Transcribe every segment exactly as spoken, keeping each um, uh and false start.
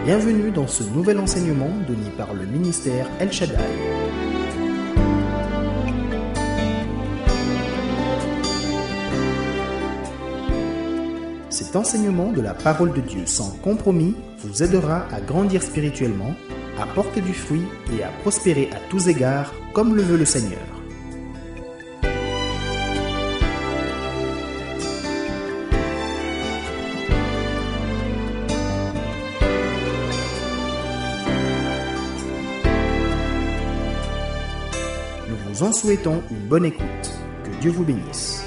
Bienvenue dans ce nouvel enseignement donné par le ministère El Shaddai. Cet enseignement de la parole de Dieu sans compromis vous aidera à grandir spirituellement, à porter du fruit et à prospérer à tous égards comme le veut le Seigneur. Nous vous en souhaitons une bonne écoute. Que Dieu vous bénisse.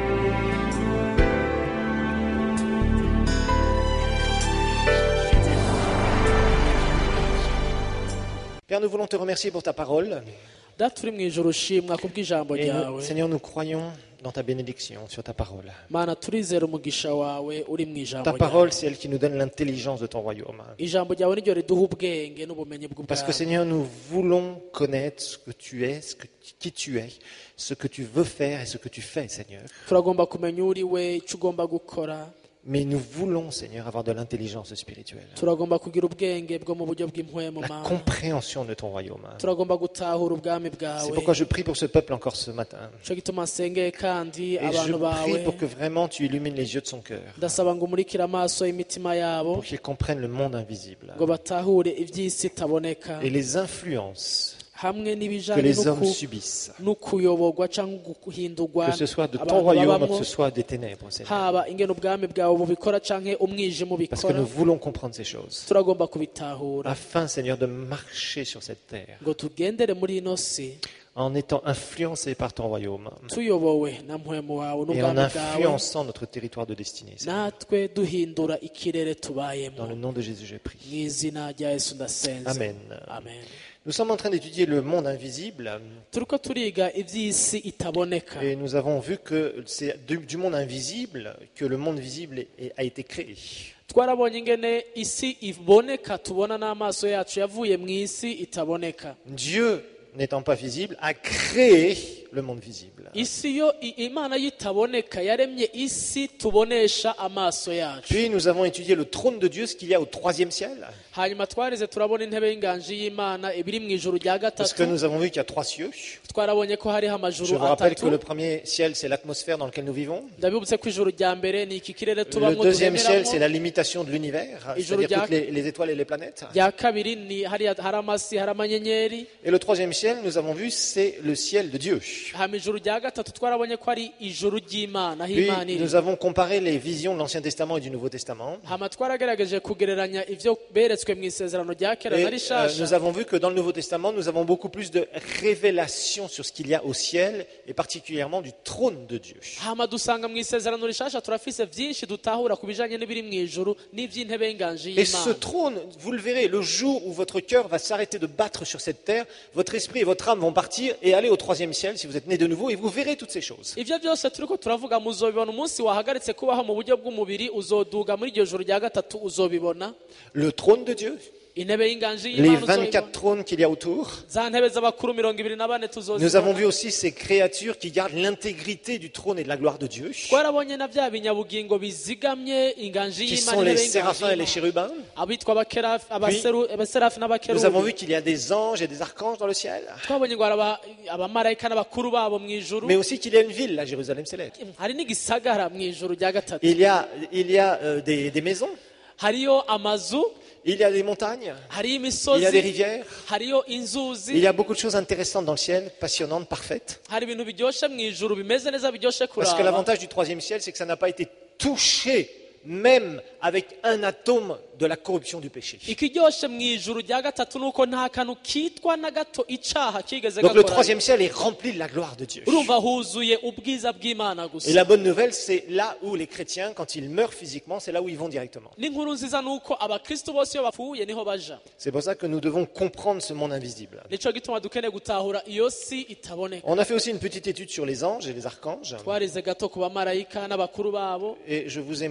Père, nous voulons te remercier pour ta parole. Data uri mu ijuru ushimwa kubw'ijambo Et nous, ryawe. Seigneur, nous croyons dans ta bénédiction sur ta parole. Mana turizera umugisha wawe uri mu ijambo Ta ryawe. parole, c'est elle qui nous donne l'intelligence de ton royaume. Ijambo ryawe niryo riduha ubwenge n'ubumenyi Parce que bw'ubwawe. Seigneur, nous voulons connaître ce que tu es, ce que, qui tu es, ce que tu veux faire et ce que tu fais, Seigneur. Turagomba kumenya uri we icyo ugomba gukora. Mais nous voulons, Seigneur, avoir de l'intelligence spirituelle. Turagomba kugira ubwenge bwo mu buryo bw'impwemu La Mana. compréhension de ton royaume. Turagomba gutahura ubwami C'est bwawe. pourquoi je prie pour ce peuple encore ce matin. Cyo gituma nsengeye kandi Et je abantu prie bawe pour que vraiment tu illumines les yeux de son cœur. ndasaba ngo umurikire amaso y'imitima yabo Pour qu'ils comprennent le monde invisible. ngo batahure iby'isi itaboneka Et les influences hamwe que n'ibijanye les hommes n'uku- subissent. n'ukuyoborwa cyangwa guhindurwa Que ce soit de ton abantu royaume, babamwo, que ce soit des ténèbres, Seigneur. haba ingene ubwami bwawe bubikora canke umwijima Parce que ubikora nous voulons comprendre ces choses. turagomba kubitahura Afin, Seigneur, de marcher sur cette terre ngo tugendere muri ino si en étant influencés par ton royaume tuyobowe na mpwemu wawe et en n'ubwami bwawe influençant notre territoire de destinée. Seigneur. natwe duhindura ikirere Dans tubayemo le nom de Jésus, j'ai prié. mu izina rya yesu ndasenze Amen. amen Nous sommes en train d'étudier le monde invisible turiko turiga ivy'isi itaboneka et nous avons vu que c'est du, du monde invisible que le monde visible est- a été créé. twarabonye ingene isi iboneka tubona n'amaso yacu yavuye mu isi itaboneka Dieu, n'étant pas visible, a créé le monde visible. isi yo i- imana yitaboneka yaremye isi tubonesha amaso yacu Puis nous avons étudié le trône de Dieu, ce qu'il y a au troisième ciel. hanyuma twarize turabona intebe y'inganji y'imana ibiri mu ijuru rya Parce que gatatu nous avons vu qu'il y a trois cieux. twarabonye ko hariho Je amajuru vous rappelle que atatu le premier ciel, c'est l'atmosphère dans laquelle nous vivons. ndabibutse ko ijuru rya mbere ni iki kirere Le tubamwo deuxième ciel, c'est duhemeramo la limitation de l'univers, Et je c'est-à-dire regarde- toutes les, les étoiles et les planètes. rya kabiri ni hariya hari amasi hari amanyenyeri Et le troisième ciel, nous avons vu, c'est le ciel de Dieu. hama ijuru rya gatatu twarabonye ko ari ijuru ry'imana aho Puis imana iri nous avons comparé les visions de l'Ancien Testament et du Nouveau Testament. hama twaragerageje kugereranya ivyo beretswe mu isezerano rya kera Et na euh, rishasha nous avons vu que dans le Nouveau Testament, nous avons beaucoup plus de révélations sur ce qu'il y a au ciel et particulièrement du trône de Dieu. hama dusanga mu isezerano rishasha turafise vyinshi dutahura ku bijanye n'ibiri mu ijuru n'ivy'intebe y'inganji Et ce y'imana trône, vous le verrez, le jour où votre cœur va s'arrêter de battre sur cette terre, votre esprit et votre âme vont partir et aller au troisième ciel si vous êtes né de nouveau et vous verrez toutes ces choses. ivyo byose turiko turavuga muzobibona umunsi wahagaritse kubaho mu buryo bw'umubiri uzoduga muri iryo juru rya gatatu uzobibona Le trône de Dieu, intebe y'inganji les y'imana vingt-quatre uzobibona trônes qu'il y a autour. za ntebe z'abakuru mirongo ibiri na bane Nous avons tuzozibona vu aussi ces créatures qui gardent l'intégrité du trône et de la gloire de Dieu, twarabonye na vya binyabugingo bizigamye inganji qui y'imana sont les intebe y'inganji séraphins et les y'imana chérubins. abitwa abakerafi- abaseru- abaserafi Nous avons n'abakerubi vu qu'il y a des anges et des archanges dans le ciel, twabonye ngo hari aba- abamarayika n'abakuru babo mu ijuru mais aussi qu'il y a une ville, la Jérusalem céleste. hari n'igisagara mu ijuru rya gatatu Il y a, il y a euh, des, des maisons, hariyo amazu il y a des montagnes, hariyo il y a des imisozi rivières. hariyo Il inzuzi y a beaucoup de choses intéressantes dans le ciel, passionnantes, parfaites. hari ibintu biryoshe mu ijuru bimeze neza biryoshe Parce que kuraba l'avantage du troisième ciel, c'est que ça n'a pas été touché, même avec un atome de la corruption du péché. ikiryoshe mu ijuru rya gatatu nuko nta kantu kitwa na gato icaha kigeze Donc le gakora troisième ciel est rempli de la gloire de Dieu. urumva huzuye ubwiza bw'imana Et gusa la bonne nouvelle, c'est là où les chrétiens, quand ils meurent physiquement, c'est là où ils vont directement. n'inkuru nziza nuko abakristo bose iyo bapfuye niho baja C'est pour ça que nous devons comprendre ce monde invisible. nico gituma dukeneye gutahura iyo si itaboneka On a fait aussi une petite étude sur les anges et les archanges. twarize gato ku bamarayika n'abakuru babo Et je vous ai montré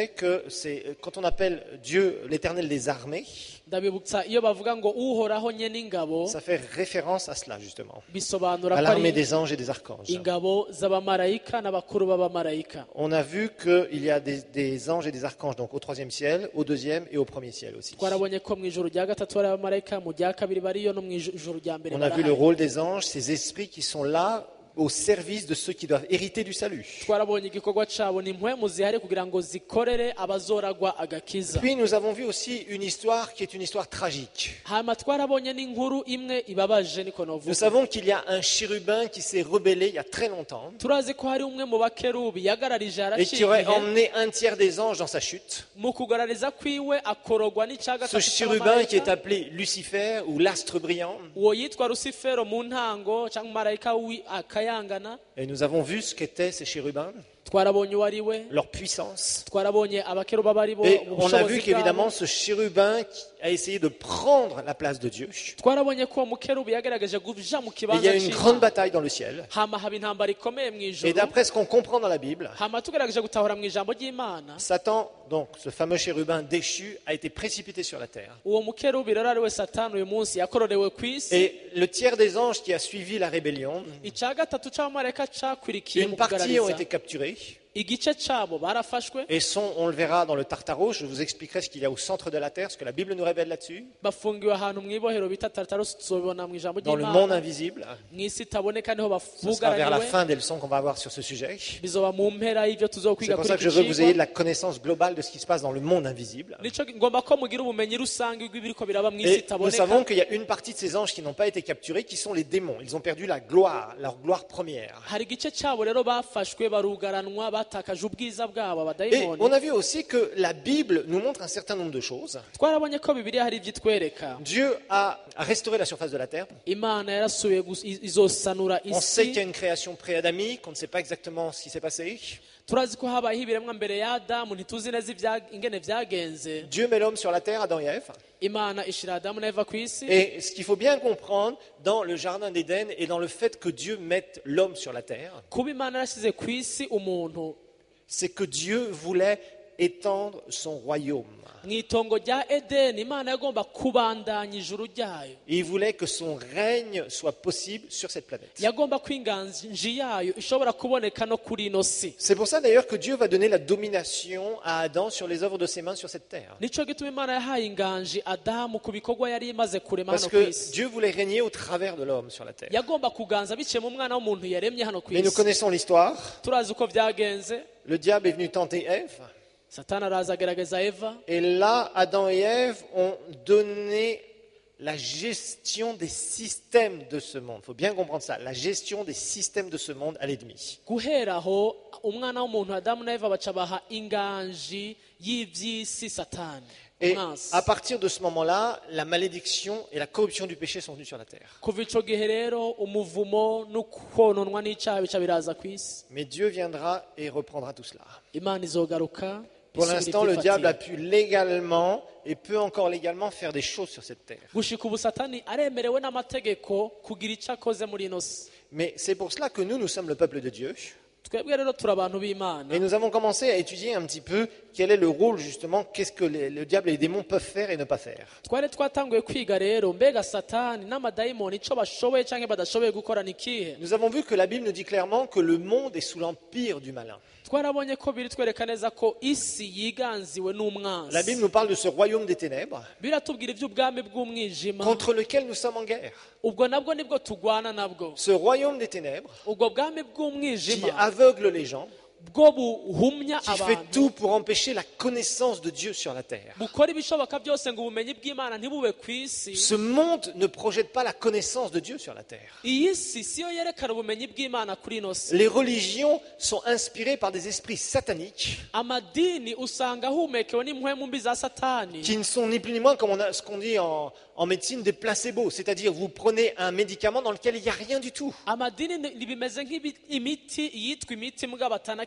que c'est quand on appelle Dieu l'Éternel des armées, ndabibutsa iyo bavuga ngo uhoraho nye n'ingabo ça fait référence à cela justement, bisobanura à ko l'armée ari des anges et des archanges. ingabo z'abamarayika n'abakuru b'abamarayika. On a vu qu'il y a des, des anges et des archanges donc au troisième ciel, au deuxième et au premier ciel aussi. twarabonye ko mu ijuru rya gatatu hari abamarayika, mu rya kabiri bariyo no mu ijuru rya mbere On a vu le barahari. rôle des anges, ces esprits qui sont là au service de ceux qui doivent hériter du salut. twarabonye igikorwa cabo ni impwemu zihari kugira ngo zikorere abazoragwa agakiza. Puis nous avons vu aussi une histoire qui est une histoire tragique. hama twarabonye n'inkuru imwe ibabaje niko Nous novuga. savons qu'il y a un chérubin qui s'est rebellé il y a très longtemps turazi ko hari umwe mu bakerubi yagararije et qui aurait araciye emmené un tiers des anges dans sa chute. mu kugarariza kwiwe akorogwa n'ica Ce gatatu chérubin qui est cy'abamarayika. appelé Lucifer ou l'astre brillant. uwo yitwa rusifero mu ntango cyangwa umumarayika wi- akayangana. Et nous avons vu ce qu'étaient ces chérubins, twarabonye uwo ari we, leur puissance. twarabonye abakeruba bari bo Et on a vu ubushobozi bwabo. qu'évidemment ce chérubin qui a essayé de prendre la place de Dieu. twarabonye ko uwo mukerubi yagerageje kuja mu Et il y a kibanza une grande cy'Imana. bataille dans le ciel. hama haba intambara ikomeye mu Et ijuru. d'après ce qu'on comprend dans la Bible, hama tugerageje gutahura mu ijambo ry'Imana, Satan, donc ce fameux chérubin déchu, a été précipité sur la terre. uwo mukerubi rero ari we satani uyu munsi yakororewe ku isi. Et le tiers des anges qui a suivi la rébellion, icya gatatu cy'abamarayika cakwirikiye mu une partie ont kugarariza. été capturés igice cyabo barafashwe et sont, on le verra dans le Tartaros, je vous expliquerai ce qu'il y a au centre de la terre, ce que la Bible nous révèle là-dessus, bafungiwe ahantu mu ibohero bita tartarusi, tuzobibona mu ijambo dans le monde ry'Imana. invisible. mu isi itaboneka niho Ce sera vers la bafugaraniwe. fin des leçons qu'on va avoir sur ce sujet. bizoba mu mpera y'ibyo C'est tuzokwiga pour kuri ça que iki je veux que vous ayez de cigwa. la connaissance globale de ce qui se passe dans le monde invisible. nico ngomba ko mugira ubumenyi rusange bw'ibiriko biraba mu isi Et nous savons itaboneka. qu'il y a une partie de ces anges qui n'ont pas été capturés, qui sont les démons. Ils ont perdu la gloire, leur gloire première. hari igice cyabo rero bafashwe barugaranwa batakaje ubwiza bwabo Et abadayimoni. on a vu aussi que la Bible nous montre un certain nombre de choses. twarabonye ko bibiliya hari ibyo itwereka. Dieu a a restauré la surface de la terre. imana yarasubiye gus- i- izosanura On sait qu'il y a isi. une création pré-adamique, on ne sait pas exactement ce qui s'est passé. turazi ko habayeho ibiremwa mbere ya adamu, ntituzi neza ibya- ingene vyagenze. Dieu met l'homme sur la terre, Adam et Ève. imana ishira adamu na eva ku isi. Et ce qu'il faut bien comprendre dans le jardin d'Éden et dans le fait que Dieu mette l'homme sur la terre, kuba imana yarashyize ku isi umuntu c'est que Dieu voulait étendre son royaume. mu itongo rya edeni, imana yagomba kubandanya ijuru ryayo. Et il voulait que son règne soit possible sur cette planète. yagomba ko inganji yayo ishobora kuboneka no kuri ino si. C'est pour ça d'ailleurs que Dieu va donner la domination à Adam sur les œuvres de ses mains sur cette terre. nico gituma imana yahaye inganji adamu ku bikorwa yari imaze kurema Parce hano ku que isi. Dieu voulait régner au travers de l'homme sur la terre. yagomba kuganza biciye mu mwana w'umuntu yaremye hano ku Mais nous isi. connaissons l'histoire. turazi uko byagenze. Le diable est venu tenter Ève. satani araza agerageza eva. Et là, Adam et Ève ont donné la gestion des systèmes de ce monde. Il faut bien comprendre ça. La gestion des systèmes de ce monde à l'ennemi. guhera aho umwana w'umuntu adamu na eva baca baha inganji y'iby'isi satani Et umwansi. à partir de ce moment-là, la malédiction et la corruption du péché sont venues sur la terre. kuva ico gihe rero umuvumo no kononwa n'icyaha bica biraza ku isi. Mais Dieu viendra et reprendra tout cela. imana izogaruka. Pour isubira l'instant, le diable a ibyifatira. pu légalement et peut encore légalement faire des choses sur cette terre. gushika ubu satani aremerewe n'amategeko kugira icyo akoze muri ino si. Mais c'est pour cela que nous, nous sommes le peuple de Dieu. twebwe rero turi abantu b'imana. Et nous avons commencé à étudier un petit peu quel est le rôle justement, qu'est-ce que les- le diable et les démons peuvent faire et ne pas faire. twari twatanguye kwiga rero mbega satani n'amadayimoni icyo bashoboye cyangwa badashoboye gukora ni ikihe. Nous avons vu que la Bible nous dit clairement que le monde est sous l'empire du malin. twarabonye ko biri twereka neza ko isi yiganziwe La n'umwanzi. Bible nous parle de ce royaume des ténèbres biratubwira iby'ubwami bw'umwijima. contre lequel nous sommes en guerre. ubwo nabwo nibwo tugwana nabwo. Ce royaume des ténèbres ubwo bwami qui bw'umwijima aveugle les gens, bwo buhumya qui fait abantu, tout pour empêcher la connaissance de Dieu sur la terre. bukora ibishoboka byose ngo ubumenyi bw'imana ntibube ku isi. Ce monde ne projette pas la connaissance de Dieu sur la terre. iyi si siyo yerekana ubumenyi bw'imana kuri ino si. Les religions sont inspirées par des esprits sataniques amadini usanga ahumekewe n'impwemu mbi za satani, qui ne sont ni plus ni moins, comme on a, ce qu'on dit en, en médecine, des placebos. C'est-à-dire, vous prenez un médicament dans lequel il n'y a rien du tout. amadini ni- bimeze nk'imiti yitwa imiti mbwa batana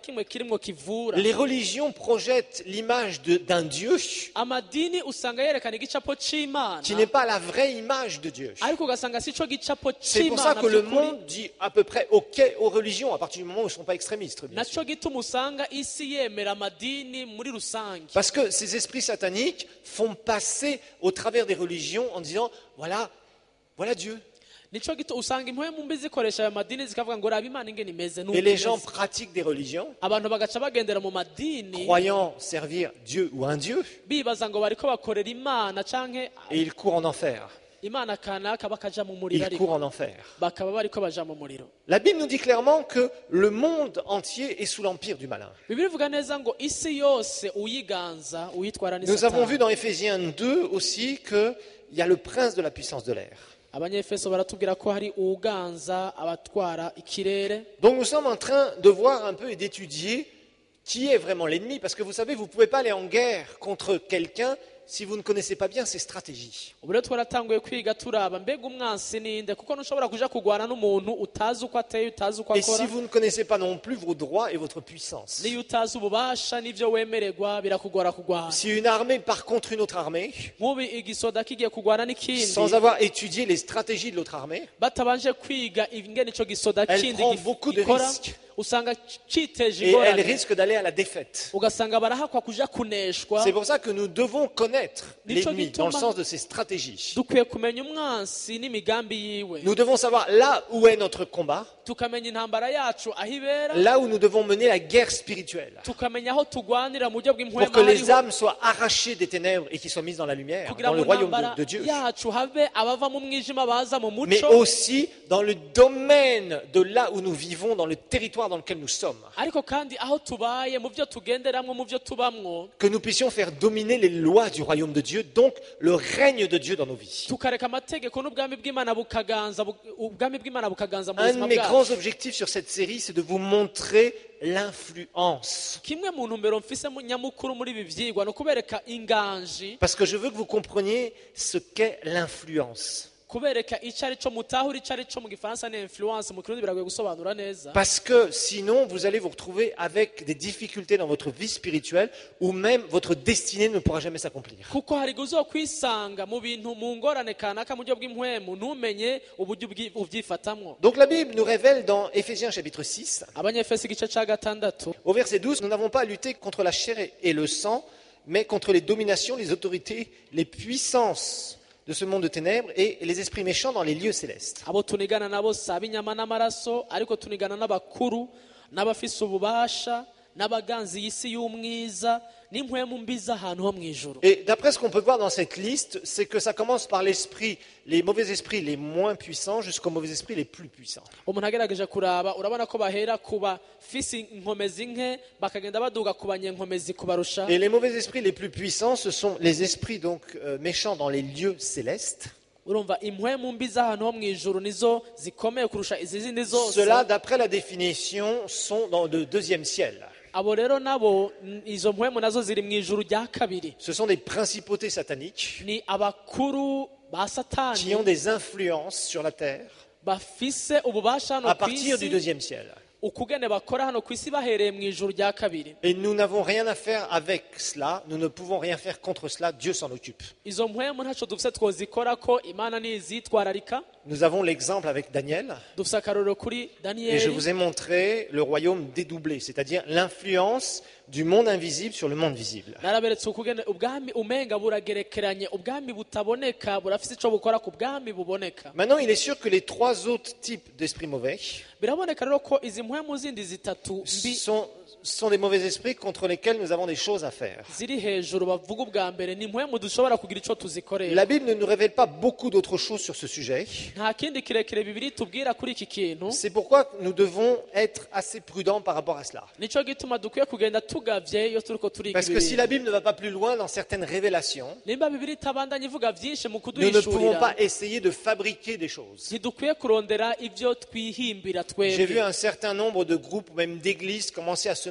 kimwe kirimwo kivura. Les religions projettent l'image de- d'un Dieu Amadini usanga yerekana igicapo c'Imana, qui n'est pas la vraie image de Dieu. ariko ugasanga si co gicapo C'est pour ça c'Imana que le by'ukuri. monde dit à peu près OK aux religions à partir du moment où ils ne sont pas extrémistes. bien sûr. Naco gituma usanga isi yemera amadini muri rusange, Parce que ces esprits sataniques font passer au travers des religions en disant voilà, voilà Dieu. nico gito usanga impwemu mbi zikoresha ayo madini zikavuga ngo raba Imana ingene imeze Et n'uko les gens imeze. pratiquent des religions, Abantu bagaca bagendera mu madini croyant servir Dieu ou un Dieu, bibaza ngo bariko bakorera Imana canke et ils courent en enfer. Imana kanaka bakaja mu muriro, Ils courent ariko en enfer. bakaba bariko baja mu muriro. La Bible nous dit clairement que le monde entier est sous l'empire du malin. Bibiliya ivuga neza ngo isi yose uyiganza uyitwara ni Nous avons vu Satani. dans Éphésiens deux aussi qu'il y a le prince de la puissance de l'air. Abanyefeso baratubwira ko hari uganza abatwara ikirere. Donc nous sommes en train de voir un peu et d'étudier qui est vraiment l'ennemi, parce que vous savez, vous ne pouvez pas aller en guerre contre quelqu'un si vous ne connaissez pas bien ses stratégies. Ubu rero twaratanguye kwiga turaba mbega umwansi ninde, kuko ntushobora kuja kugwana n'umuntu utazi uko ateye, utazi uko Et si akora, vous ne connaissez pas non plus vos droits et votre puissance. niyo utazi ububasha n'ivyo wemererwa birakugora kugwana. Si une armée part contre une autre armée, Nk'ubu igisoda kigiye kugwana n'ikindi sans avoir étudié les stratégies de l'autre armée, batabanje kwiga ingene ico gisoda Elle kindi prend gif- beaucoup de gikora, risques. usanga citeje et elle ingorane, risque d'aller à la défaite. ugasanga barahakwa kuja kuneshwa. C'est pour ça que nous devons connaître Nico l'ennemi dans le gituma- sens de ses stratégies. Dukwiye kumenya umwansi n'imigambi yiwe, Nous devons savoir là où est notre combat, tukamenya intambara yacu aho ibera, là où nous devons mener la guerre spirituelle, tukamenya aho tugwanira mu buryo pour bw'impwema que les hariho, âmes soient arrachées des ténèbres et qu'ils soient mises dans la lumière, kugira dans le ngo royaume intambara de, de Dieu. yacu habe abava mu mwijima baza mu Mais muco, aussi dans le domaine de là où nous vivons, dans le territoire dans lequel nous sommes. ariko kandi aho tubaye mu byo tugenderamwo mu byo tubamwo, Que nous puissions faire dominer les lois du royaume de Dieu, donc le règne de Dieu dans nos vies. tukareka amategeko n'ubwami bw'Imana bukaganza, bu- ubwami bw'Imana bukaganza mu Un de buzima mes bwacu. grands objectifs sur cette série, c'est de vous montrer l'influence. Kimwe mu ntumbero mfise mu- nyamukuru muri ibi vyigwa ni ukubereka inganji, Parce que je veux que vous compreniez ce qu'est l'influence. kubereka ico ari co mutahura ico ari co mu gifaransa ni influence, mu kirundi biragoye gusobanura neza. Parce que sinon, vous allez vous retrouver avec des difficultés dans votre vie spirituelle ou même votre destinée ne pourra jamais s'accomplir. Kuko hari uzokwisanga mu bintu mu ngorane kanaka mu buryo bw'impwemu ntumenye uburyo ubwi- uvyifatamwo. Donc la Bible nous révèle dans Éphésiens chapitre six, Abanyefesi igice ca gatandatu, au verset douze, nous n'avons pas à lutter contre la chair et le sang, mais contre les dominations, les autorités, les puissances de ce monde de ténèbres et les esprits méchants dans les lieux célestes. abo tunigana nabo si ab'inyama n'amaraso, ariko tunigana n'abakuru n'abafise ububasha n'abaganzi y'isi y'umwiza n'impwemu mbi z'ahantu ho mw'ijuru. Et d'après ce qu'on peut voir dans cette liste, c'est que ça commence par l'esprit, les mauvais esprits les moins puissants jusqu'aux mauvais esprits les plus puissants. Umuntu agerageje kuraba urabona ko bahera ku bafise inkomezi nke bakagenda baduga ku banyenkomezi kubarusha. Et les mauvais esprits les plus puissants, ce sont les esprits donc euh, méchants dans les lieux célestes. Urumva impwemu mbi z'ahantu ho mw'ijuru nizo zikomeye kurusha izi zindi zose. Ceux-là, d'après la définition, sont dans le deuxième ciel. Abo rero nabo n- izo mpwemu nazo ziri mw'ijuru rya kabiri, Ce sont des principautés sataniques ni abakuru ba qui satani ont des influences sur la terre bafise ububasha hano à ku partir du isi, deuxième ciel. ukugene bakora hano ku isi bahereye mw'ijuru rya kabiri. Et nous n'avons rien à faire avec cela, nous ne pouvons rien faire contre cela, Dieu s'en occupe. Izo mpwemu ntaco dufise twozikorako, Imana nizitwararika. Nous avons l'exemple avec Daniel, Dufise akarorero kuri et je Daniyeli, vous ai montré le royaume dédoublé, c'est-à-dire l'influence du monde invisible sur le monde visible. naraberetse ukugene ubwami umenga buragerekeranye, ubwami butaboneka burafise ico bukora ku bwami buboneka. Maintenant, il est sûr que les trois autres types d'esprits mauvais Biraboneka rero ko izi mpwemu zindi zitatu mbi sont, sont des mauvais esprits contre lesquels nous avons des choses à faire. ziri hejuru bavuga ubwa mbere ni impwemu dushobora kugira ico tuzikorera. La Bible ne nous révèle pas beaucoup d'autres choses sur ce sujet. Nta kindi kirekire bibiri tubwira kuri iki kintu, C'est pourquoi nous devons être assez prudents par rapport à cela. nico gituma dukwiye kugenda tugavye iyo turiko turiga Parce que si la ibintu. Bible ne va pas plus loin dans certaines révélations, Nimba bibiri itabandanya ivuga vyinshi mu nous ne pouvons kuduhishurira, pas essayer de fabriquer des choses. ntidukwiye kurondera ivyo twihimbira J'ai vu twebwe. un certain nombre de groupes, ou même d'églises, commencer à se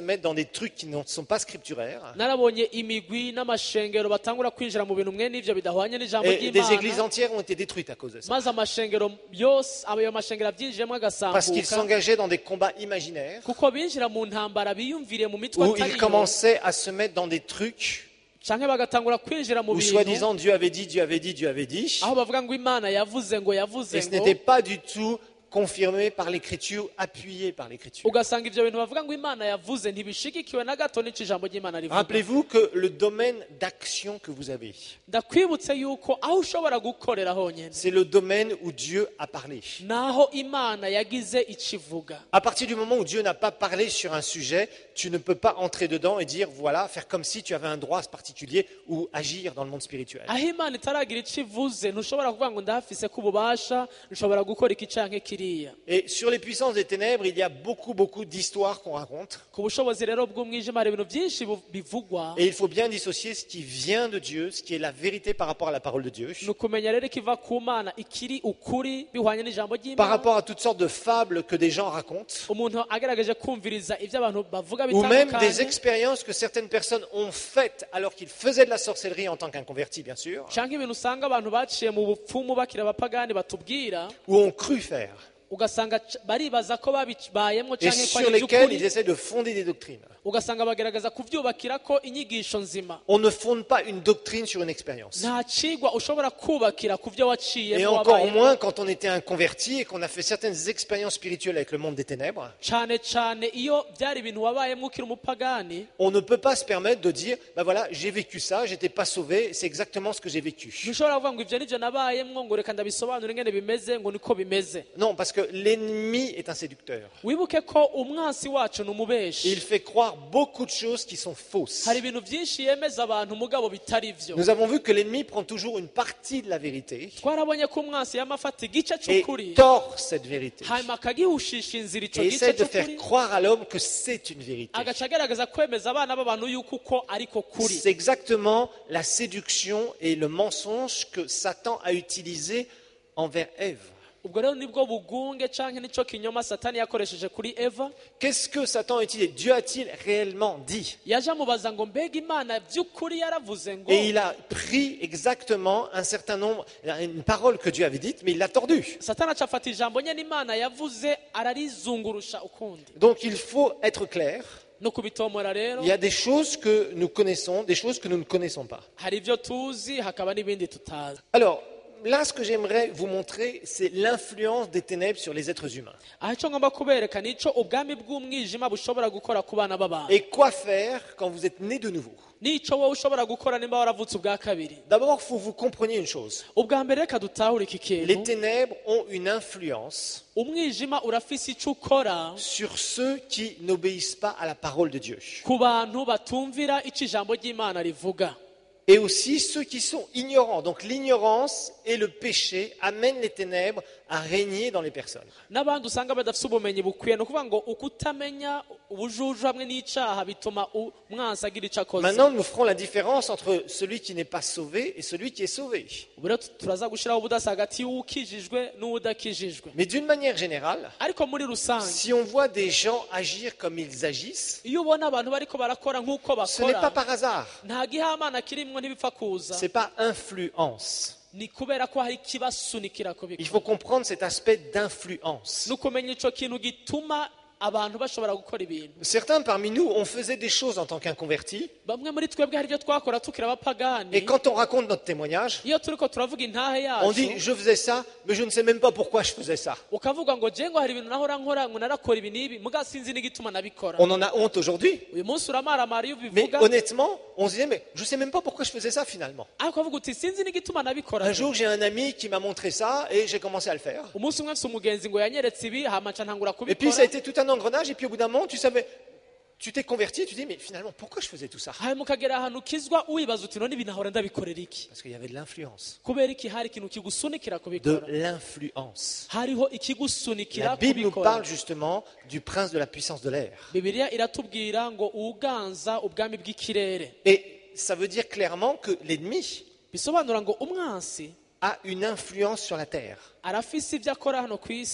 mettre dans des trucs qui ne sont pas scripturaires. narabonye imigwi n'amashengero batangura kwinjira mu bintu mwe n'ivyo bidahwanye n'ijambo Et des églises ry'Imana entières ont été détruites à cause de ça. maze amashengero yose ayo mashengero abyinjiyemo Parce qu'ils agasambuka s'engageaient dans des combats imaginaires kuko binjira mu ntambara biyumviriye mu mitwe où ils atariyo commençaient à se mettre dans des trucs canke bagatangura kwinjira mu où bintu soi-disant Dieu avait dit, Dieu avait dit, Dieu avait dit. aho bavuga ngo Imana yavuze ngo yavuze Et ce ngo n'était pas du tout confirmé par l'écriture, appuyé par l'écriture. ugasanga ivyo bintu bavuga ngo Imana yavuze ntibishigikiwe na gato n'ico ijambo ry'Imana rivuga. Rappelez-vous que le domaine d'action que vous avez, ndakwibutse yuko aho ushobora gukorera honyene c'est le domaine où Dieu a parlé. naho Imana yagize ikivuga. À partir du moment où Dieu n'a pas parlé sur un sujet, tu ne peux pas entrer dedans et dire, voilà, faire comme si tu avais un droit particulier ou agir dans le monde spirituel. aho Imana itaragira ico ivuze ntushobora kuvuga ngo ndahafise ko ububasha nshobora gukora iki canke kiriya. Et sur les puissances des ténèbres, il y a beaucoup, beaucoup d'histoires qu'on raconte. ku bushobozi rero bw'umwijima hari ibintu byinshi bu- bivugwa Et il faut bien dissocier ce qui vient de Dieu, ce qui est la vérité par rapport à la parole de Dieu, ni ukumenya rero ikiva ku Mana ikiri ukuri bihwanye n'ijambo par ry'Imana. rapport à toutes sortes de fables que des gens racontent, umuntu agerageje kumviriza ivyo abantu bavuga ou même des bitandukanye expériences que certaines personnes ont faites alors qu'ils faisaient de la sorcellerie en tant qu'inconvertis, bien sûr, canke ibintu usanga abantu baciye mu bupfumu bakiri abapagani batubwira ou ont cru faire, ugasanga c- baribaza ko babibayemwo et canke ko sur ari lesquelles ils ivy'ukuri essaient de fonder des doctrines. ugasanga bagerageza kuvyubakira ko inyigisho nzima. On ne fonde pas une doctrine sur une expérience. nta cigwa ushobora kubakira ku vyo Et waciyemo encore wabayemo. moins quand on était un converti et qu'on a fait certaines expériences spirituelles avec le monde des ténèbres, cane cane iyo byari ibintu wabayemwo ukiri umupagani on ne peut pas se permettre de dire, ben voilà, j'ai vécu ça, j'étais pas sauvé, c'est exactement ce que j'ai vécu. ntushobora kuvuga ngo ivyo nivyo nabayemwo ngo reka ndabisobanure ingene bimeze ngo niko bimeze. Non, parce que l'ennemi est un séducteur. wibuke ko umwansi wacu ni umubeshi. Il fait croire beaucoup de choses qui sont fausses. hari ibintu vyinshi yemeza abantu mugabo bitari vyo. Nous avons vu que l'ennemi prend toujours une partie de la vérité twarabonye ko umwansi yamafata igice et c'ukuri tord cette vérité. hanyuma akagihushisha inzira ico Et gice essaie de faire c'ukuri croire à l'homme que c'est une vérité. agaca agerageza kwemeza abana b'abantu yuko uko ariko kuri. C'est exactement la séduction et le mensonge que Satan a utilisé envers Ève. ubwo rero nibwo bugunge canke nico kinyoma satani yakoresheje kuri Eva. Qu'est-ce que Satan a utilisé? Dieu a-t-il réellement dit? yaje amubaza ngo mbega Imana vy'ukuri yaravuze ngo Et il a pris exactement un certain nombre, une parole que Dieu avait dite, mais il l'a tordue. satani aca afata ijambo nyene Imana yavuze ararizungurusha ukundi. Donc il faut être clair. no kubitomora rero Il y a des choses que nous connaissons, des choses que nous ne connaissons pas. hari ivyo tuzi hakaba n'ibindi tutazi. Alors, là, ce que j'aimerais vous montrer, c'est l'influence des ténèbres sur les êtres humains. aha ico ngomba kubereka nico ubwami bw'umwijima bushobora gukora ku bana b'abantu Et quoi faire quand vous êtes né de nouveau? nico wowe ushobora gukora nimba waravutse ubwa kabiri. D'abord, il faut que vous compreniez une chose. ubwa mbere reka dutahure iki Les kintu. ténèbres ont une influence umwijima urafise ico ukora sur ceux qui n'obéissent pas à la parole de Dieu. ku bantu batumvira ico ijambo ry'Imana rivuga. Et aussi ceux qui sont ignorants. Donc l'ignorance et le péché amènent les ténèbres à régner dans les personnes. n'abandi usanga badafise ubumenyi bukwiye ni ukuvuga ngo ukutamenya ubujuju hamwe n'icaha bituma umwansi agira ico akoze. Maintenant, nous ferons la différence entre celui qui n'est pas sauvé et celui qui est sauvé. ubu rero turaza gushiraho ubudasa hagati y'uwukijijwe n'uwudakijijwe. Mais d'une manière générale, ariko muri rusange si on voit des gens agir comme ils agissent, iyo ubona abantu bariko barakora nk'uko ce n'est pas bakora par hasard. nta gihamana kirimwo ntibipfa kuza. Ce n'est pas influence. ni kubera ko hari ikibasunikira Il kubikora. faut comprendre cet aspect d'influence. ni ukumenya ico kintu gituma abantu bashobora gukora ibintu. Certains parmi nous, on faisait des choses en tant qu'inconvertis, bamwe muri twebwe hari ibyo twakora tukiri abapagani. et quand on raconte notre témoignage, iyo turiko turavuga intahe on dit yacu je faisais ça, mais je ne sais même pas pourquoi je faisais ça. ukavuga ngo je ngo hari ibintu nahora nkora ngo narakora ibi n'ibi muga sinzi n'igituma nabikora. On en a honte aujourd'hui, uyu munsi uramaramara iyo mais ubivuga honnêtement, on se disait mais je ne sais même pas pourquoi je faisais ça finalement. ariko ukavuga uti sinzi n'igituma nabikora. Un jour, j'ai un ami qui m'a montré ça et j'ai commencé à le faire. umunsi umwe mfise umugenzi ngo yanyeretse ibi hama nca ntangura Et puis ça a kubikora. été tout un engrenage et puis au bout d'un moment, tu savais, tu t'es converti et tu dis mais finalement pourquoi je faisais tout ça? hanyuma ukagera ahantu ukizwa wibaza uti none ibi nahora ndabikorera iki. Parce qu'il y avait de l'influence. kubera iki hari ikintu kigusunikira De kubikora. l'influence. hariho ikigusunikira La Bible nous kubikora. parle justement du prince de la puissance de l'air. bibiliya iratubwira ngo uganza ubwami bw'ikirere. Et ça veut dire clairement que l'ennemi bisobanura ngo umwansi a une influence sur la terre. arafise ibyo akora hano ku isi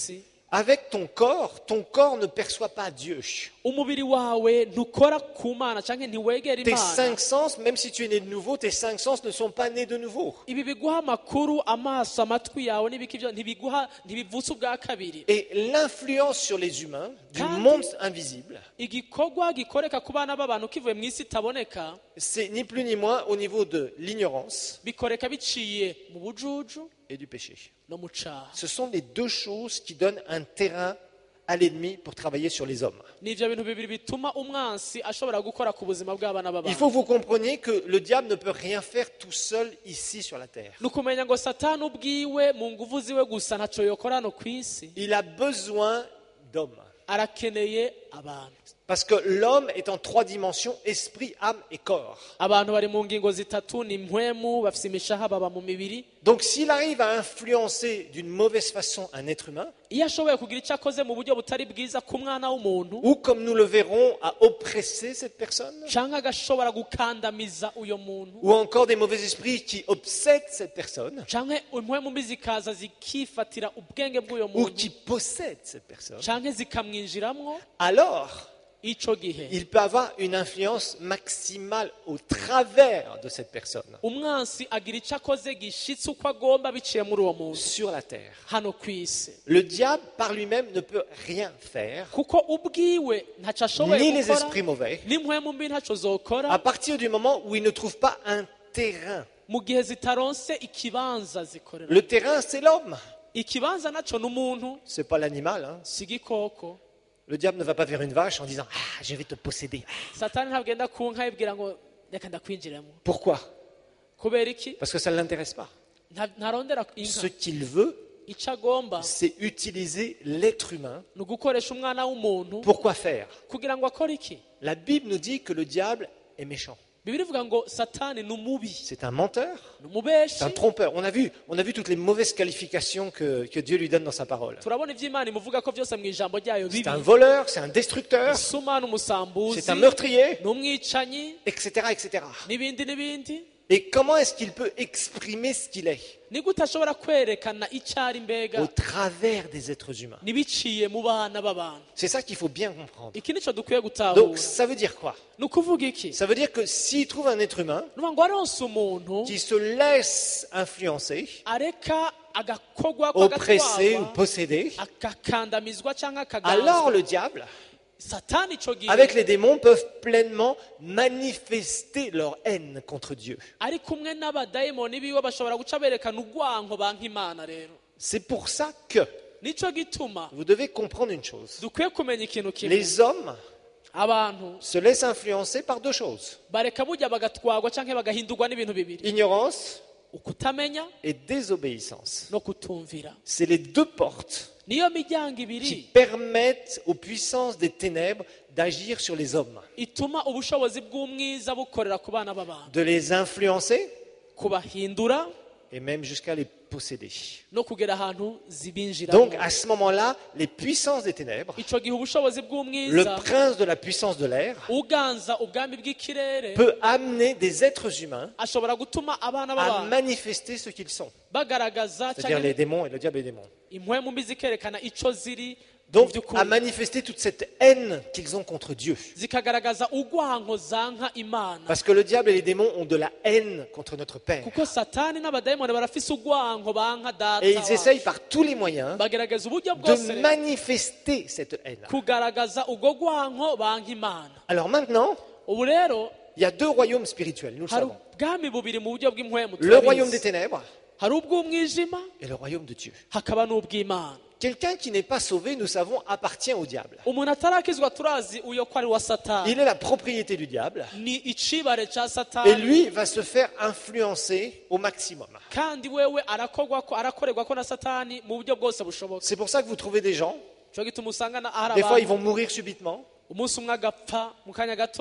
avec ton corps, ton corps ne perçoit pas Dieu. umubiri wawe ntukora ku mana cyangwa ntiwegera Tes imana cinq sens, même si tu es né de nouveau, tes cinq sens ne sont pas nés de nouveau. ibi biguha amakuru amaso amatwi yawe n'ibiki byo ntibiguha ntibivutsa ubwa kabiri Et l'influence sur les humains du Kandi- monde invisible, igikorwa gikoreka ku bana b'abantu kivuye mu isi itaboneka c'est ni plus ni moins au niveau de l'ignorance bikoreka biciye mu bujuju et du péché. no mu caha Ce sont les deux choses qui donnent un terrain à l'ennemi pour travailler sur les hommes. ni ibyo bintu bibiri bituma umwansi ashobora gukora ku buzima bw'abana Il b'abantu faut que vous compreniez que le diable ne peut rien faire tout seul ici sur la terre. ni ukumenya ngo satani ubwiwe mu nguvu ziwe gusa ntacyo yokora hano ku isi Il a besoin d'hommes. arakeneye abantu Parce que l'homme est en trois dimensions, esprit, âme et corps. abantu bari mu ngingo zitatu ni impwemu bafite imishaha baba mu mibiri Donc s'il arrive à influencer d'une mauvaise façon un être humain, iyo ashoboye kugira icyo akoze mu buryo butari bwiza ku mwana w'umuntu ou comme nous le verrons, à oppresser cette personne, cyangwa agashobora gukandamiza uyo muntu ou encore des mauvais esprits qui obsèdent cette personne, cyangwa impwemu mbi zikaza zikifatira ubwenge bw'uyo ou muntu qui possèdent cette personne, cyangwa zikamwinjiramo alors icyo gihe il peut avoir une influence maximale au travers de cette personne umwansi agira icyo akoze gishitse uko agomba biciye muri uwo muntu sur la terre. hano ku isi Le diable par lui-même ne peut rien faire, kuko ubwiwe ntacyo ashoboye ni les gukora esprits mauvais, n'impwemu mbi ntacyo à zokora partir du moment où il ne trouve pas un terrain. mu gihe zitaronse ikibanza zikorera Le terrain, c'est l'homme, ikibanza nacyo ni umuntu c'est pas l'animal. Hein. si igikoko Le diable ne va pas vers une vache en disant « Ah, je vais te posséder satani ntabwo yenda ku nka yibwira ngo reka ndakwinjiremo ». Pourquoi? kubera iki Parce que ça ne l'intéresse pas. Nta- ntarondera Ce inka qu'il veut, icyo agomba c'est utiliser l'être humain. ni ugukoresha umwana w'umuntu Pourquoi faire? kugira ngo akore iki La Bible nous dit que le diable est méchant. bibiri ivuga ngo satani ni umubi C'est un menteur, ni umubeshi c'est un trompeur. On a vu, on a vu toutes les mauvaises qualifications que, que Dieu lui donne dans sa parole. turabona iby'imana imuvuga ko byose mu ijambo ryayo C'est bibi un voleur, c'est un destructeur, isuma n'umusambuzi c'est un meurtrier, ni umwicanyi et cetera, et cetera. n'ibindi n'ibindi Et comment est-ce qu'il peut exprimer ce qu'il est? ni gute ashobora kwerekana icyo ari mbega Au travers des êtres humains. ntibiciye mu bana b'abantu C'est ça qu'il faut bien comprendre. iki nicyo dukwiye gutahura Donc ça veut dire quoi? ni ukuvuga iki Ça veut dire que s'il trouve un être humain ni ukuvuga ngo aronse umuntu qui se laisse influencer, areka agakogwa ko oppressé ou agatwarwa possédé, agakandamizwa cyangwa alors akaganzwa le diable, satani icyo gihe avec les démons, peuvent pleinement manifester leur haine contre Dieu. ari kumwe n'abadayimoni biwe bashobora guca berekana urwanko banka imana rero C'est pour ça que nicyo gituma vous devez comprendre une chose. dukwiye kumenya ikintu kimwe Les hommes abantu se laissent influencer par deux choses. bareka bujya bagatwarwa cyangwa bagahindurwa n'ibintu bibiri Ignorance ukutamenya et désobéissance. no kutumvira C'est les deux portes niyo miryango qui ibiri permettent aux puissances des ténèbres d'agir sur les hommes, ituma ubushobozi bw'umwiza bukorera ku bana b'abantu de les influencer kubahindura et même jusqu'à les posséder. no kugera ahantu zibinjiramo Donc à ce moment-là, les puissances des ténèbres, icyo gihe ubushobozi le bw'umwiza prince de la puissance de l'air, uganza ubwami bw'ikirere peut amener des êtres humains ashobora gutuma abana à b'abantu manifester ce qu'ils sont, bagaragaza c'est-à-dire cyangwa les démons et le diable et les démons. impwemu mbi zikerekana icyo ziri mu Donc by'ukuri à manifester toute cette haine qu'ils ont contre Dieu. zikagaragaza urwanko zanka imana Parce que le diable et les démons ont de la haine contre notre Père. kuko satani n'abadayimoni barafise urwanko banka data Et ils wabo. essayent par tous les moyens bagerageza uburyo bwose de rero manifester cette haine. kugaragaza ubwo rwanko banka imana Alors maintenant, ubu rero il y a deux royaumes spirituels, nous le hari savons. ubwami bubiri mu buryo bw'impwemu Le royaume des turabizi. ténèbres hari ubw'umwijima et le royaume de Dieu. hakaba n'ubw'imana Quelqu'un qui n'est pas sauvé, nous savons, appartient au diable. umuntu atarakizwa turazi uyo ko ari wa satani Il est la propriété du diable. ni icibare ca Et satani lui va se faire influencer au maximum. kandi wewe arakorwa ko arakorerwa ko na satani mu buryo bwose bushoboka C'est pour ça que vous trouvez des gens, cyo gituma usanga na- ahari des fois ils abantu vont mourir subitement, umunsi umwe agapfa mu kanya gato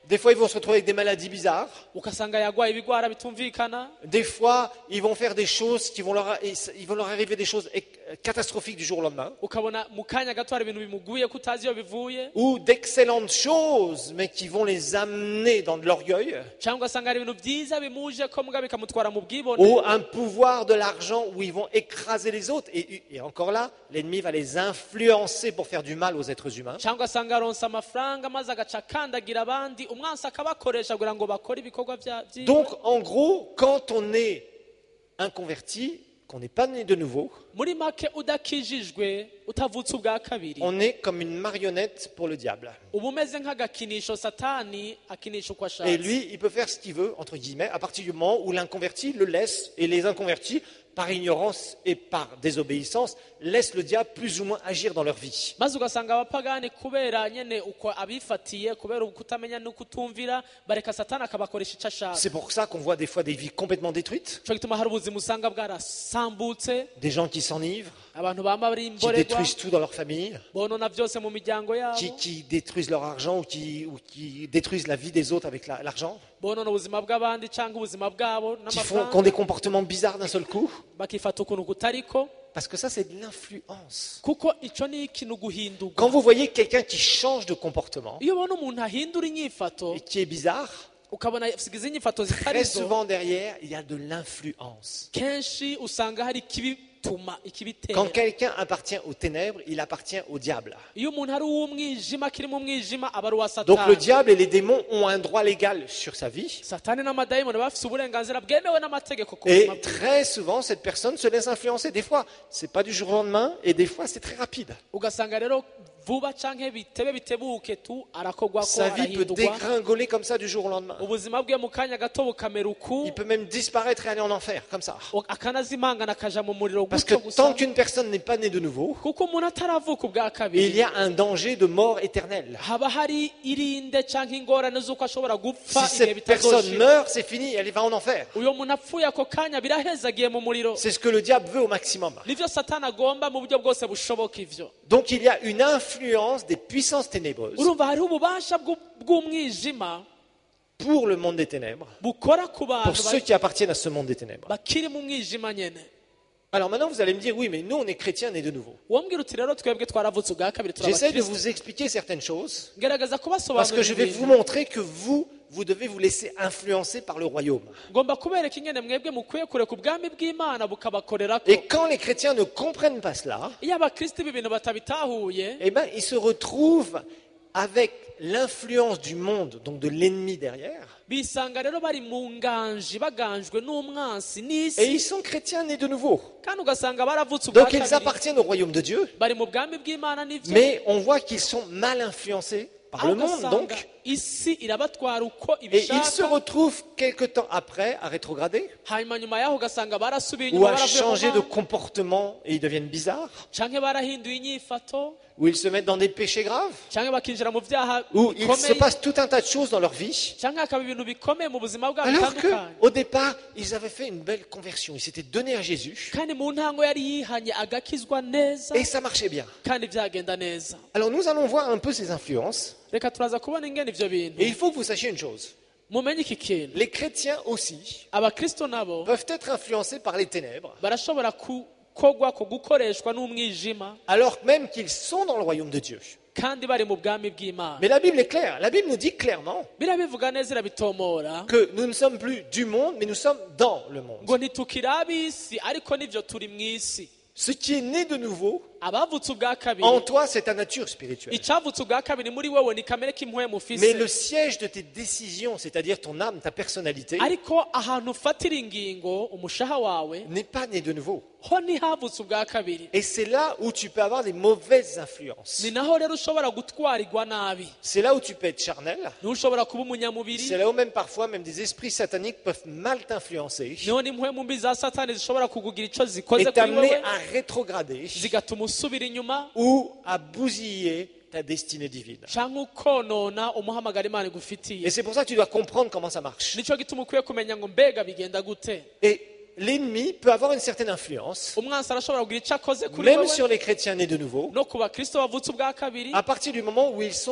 Des fois, ils vont se retrouver avec des maladies bizarres. ugasanga yagwaye ibigwara bitumvikana. Des fois, ils vont faire des choses qui vont leur, ils vont leur arriver des choses catastrophiques du jour au lendemain. ukabona mu kanya gato hari ibintu bimuguye kutazi iyo bivuye, Ou d'excellentes choses, mais qui vont les amener dans de l'orgueil. cyangwa ugasanga hari ibintu byiza bimuje ko muga bikamutwara mu bwibone, Ou un pouvoir de l'argent où ils vont écraser les autres. Et, et encore là, l'ennemi va les influencer pour faire du mal aux êtres humains. cyangwa ugasanga aronse amafaranga maze agaca akandagira abandi, umwansi akabakoresha kugira ngo bakore ibikorwa bya byiwe. Donc, en gros, quand on est inconverti, qu'on n'est pas né de nouveau, muri make udakijijwe utavutse ubwa kabiri, on est comme une marionnette pour le diable. uba umeze nk'agakinisho satani akinisha uko Et ashatse. lui, il peut faire ce qu'il veut, entre guillemets, à partir du moment où l'inconverti le laisse, et les inconvertis, par ignorance et par désobéissance, laissent le diable plus ou moins agir dans leur vie. maze ugasanga abapagani kubera nyene uko abifatiye, kubera ukutamenya no kutumvira, bareka satani akabakoresha icyo ashaka. C'est pour ça qu'on voit des fois des vies complètement détruites, cyo gituma hari ubuzima usanga bwarasambutse, des gens qui s'enivrent, abantu bama bari qui imborerwa, détruisent tout dans leur famille, bonona byose mu miryango yabo, qui, qui détruisent leur argent ou qui, ou qui détruisent la vie des autres avec la- l'argent, bonona ubuzima bw'abandi cyangwa ubuzima bwabo qui, font, qui ont n'amafaranga, des comportements bizarres d'un seul coup. bakifata ukuntu kutariko, Parce que ça, c'est de l'influence. kuko icyo ni ikintu guhindurwa. Quand vous voyez quelqu'un qui change de comportement iyo ubona umuntu ahindura inyifato, et qui est bizarre, ukabona asigize inyifato très zitari zo, souvent derrière, il y a de l'influence. kenshi usanga hari ikibituma, ikibitera. Quand quelqu'un appartient aux ténèbres, il appartient au diable. iyo umuntu ari uw'umwijima, akiri mu mwijima, aba ari uwa Donc le satani. diable et les démons ont un droit légal sur sa vie. satani n'amadayimoni bafite uburenganzira bwemewe n'amategeko ku Et buzima bwe. très souvent, cette personne se laisse influencer. Des fois, c'est pas du jour au lendemain, et des fois, c'est très rapide. ugasanga rero vuba canke bitebe bitebuke tu arakogwa ko Sa vie peut arahindurwa, dégringoler comme ça du jour au lendemain. ubuzima bwe mu kanya gato bukamera uku, Il peut même disparaître et aller en enfer, comme ça. akanazimangana akaja mu muriro Parce que gutyo tant gusa, qu'une personne n'est pas née de nouveau, kuko umuntu ataravuka ubwa il kabiri y a un danger de mort éternelle. haba hari irinde canke ingorane z'uko ashobora gupfa Si igihe cette personne bitazoshira. meurt, c'est fini, elle va en enfer. uyo muntu apfuye ako kanya birahezagiye mu muriro. C'est ce que le diable veut au maximum. nivyo satani agomba mu buryo bwose bushoboka ivyo. Donc il y a une influence des puissances ténébreuses urumva hariho ububasha bw'u- bw'umwijima pour le monde des ténèbres, bukora ku bantu pour ceux qui appartiennent à ce monde des ténèbres. bakiri mu mwijima nyene. Alors maintenant, vous allez me dire, oui, mais nous, on est chrétiens nés de nouveau. wombwira uti rero twebwe twaravutse ubwa kabiri J'essaie de turabakristo. vous expliquer certaines choses, ngerageza parce kubasobanurira que je vais ibintu. vous montrer que vous, vous devez vous laisser influencer par le royaume. ngomba kubereka ingene mwebwe mukwiye kureka ubwami bw'imana bukabakorerako. Et quand les chrétiens ne comprennent pas cela, iyo abakristo ibi bintu batabitahuye, eh ben, ils se retrouvent avec l'influence du monde, donc de l'ennemi derrière, bisanga rero bari mu nganji baganjwe n'umwansi et n'isi, ils sont chrétiens nés de nouveau. kandi ugasanga baravutse ubwa Donc ils kabiri, appartiennent au royaume de Dieu, bari mu bwami bw'imana n'ivyo, mais on voit qu'ils sont mal influencés par aho le monde, ugasanga donc, isi irabatwara uko et ils se ibishaka, retrouvent quelque temps après à rétrograder, hanyuma nyuma yaho ugasanga barasubiye ou inyuma à baravuye mu changer de Mana, comportement et ils deviennent bizarres, canke barahinduye inyifato, ou ils se mettent dans des péchés graves, canke bakinjira mu vyaha ou il se bikomeye, passe tout un tas de choses dans leur vie, canke hakaba ibintu bikomeye mu buzima bwabo alors que bitandukanye. au départ, ils avaient fait une belle conversion, ils s'étaient donnés à Jésus, kandi mu ntango yari yihanye agakizwa neza, et ça marchait bien. kandi byagenda neza. Alors nous allons voir un peu ces influences, reka turaza kubona ingene ivyo bintu. et il faut que vous sachiez une chose, mumenye iki kintu, les chrétiens aussi abakristo nabo peuvent être influencés par les ténèbres, barashobora kugwa ko gukoreshwa n'umwijima, alors même qu'ils sont dans le royaume de Dieu. kandi bari mu bwami bw'imana. Mais la Bible est claire, la Bible nous dit clairement birabivuga neza irabitomora que nous ne sommes plus du monde, mais nous sommes dans le monde. ngo ntitukiri ab'isi ariko nivyo turi mu isi. Ce qui est né de nouveau, abavutse ubwa en kabiri, toi, c'est ta nature spirituelle. icavutse ubwa kabiri muri wewe ni kamere k'impwemu Mais ufise, le siège de tes décisions, c'est-à-dire ton âme, ta personnalité, ariko ahantu ufatira ingingo, umushaha wawe, n'est pas né de nouveau. ho ntihavutse ubwa kabiri. Et c'est là où tu peux avoir des mauvaises influences. ni naho rero ushobora gutwarirwa nabi, C'est là où tu peux être charnel. niho ushobora kuba umunyamubiri, C'est là où même parfois, même des esprits sataniques peuvent mal t'influencer niho n'impwemu mbi za satani zishobora kukugira ico et zikoze kuri t'amener wewe, à rétrograder zigatuma usubira inyuma ou à bousiller ta destinée divine. canke ukonona umuhamagara imana Et igufitiye. c'est pour ça que tu dois comprendre comment ça marche. nico gituma ukwiye kumenya ngo mbega bigenda gute. Et l'ennemi peut avoir une certaine influence, umwansi arashobora kugira ico akoze kuri même wewe sur les chrétiens nés de nouveau, no ku bakristo bavutse ubwa kabiri, à partir du moment où ils sont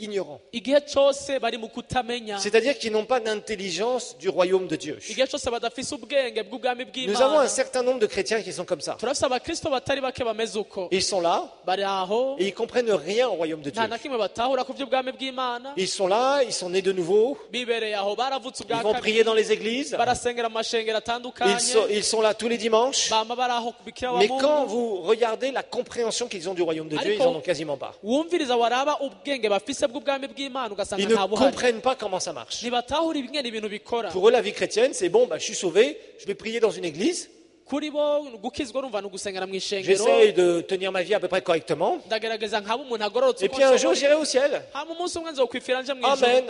ignorants. igihe cyose bari mu kutamenya C'est-à-dire qu'ils n'ont pas d'intelligence du royaume de Dieu. igihe cyose badafise ubwenge bw'ubwami Nous avons un bw'imana certain nombre de chrétiens qui sont comme ça. turafise abakristo batari bake bameze uko Ils sont là bari aho et ils comprennent rien au royaume de Dieu. nta na kimwe batahura ku by'ubwami bw'imana Ils sont là, ils sont nés de nouveau, bibereye aho baravutse ils ubwa vont prier kabiri dans les églises, barasengera mu mashengero atandukanye ils sont, ils sont là tous les dimanches. bama bari aho ku bikira wa Mais quand mungu vous regardez la compréhension qu'ils ont du royaume de Dieu, ils n'en ont quasiment pas. wumviriza waraba ubwenge bafise bw'ubwami bw'imana ugasanga Ils ne nta buhari comprennent pas comment ça marche. ntibatahura ibingene ibintu bikora Pour eux, la vie chrétienne, c'est bon, bah, je suis sauvé, je vais prier dans une église, kuri bo gukizwa urumva ni ugusengera mu ishengero j'essaie de tenir ma vie à peu près correctement, ndagerageza nkaba umuntu agororotse et uko puis un jour, nshoboye j'irai au ciel. hama umunsi umwe nzokwifira nje mu ijuru Amen.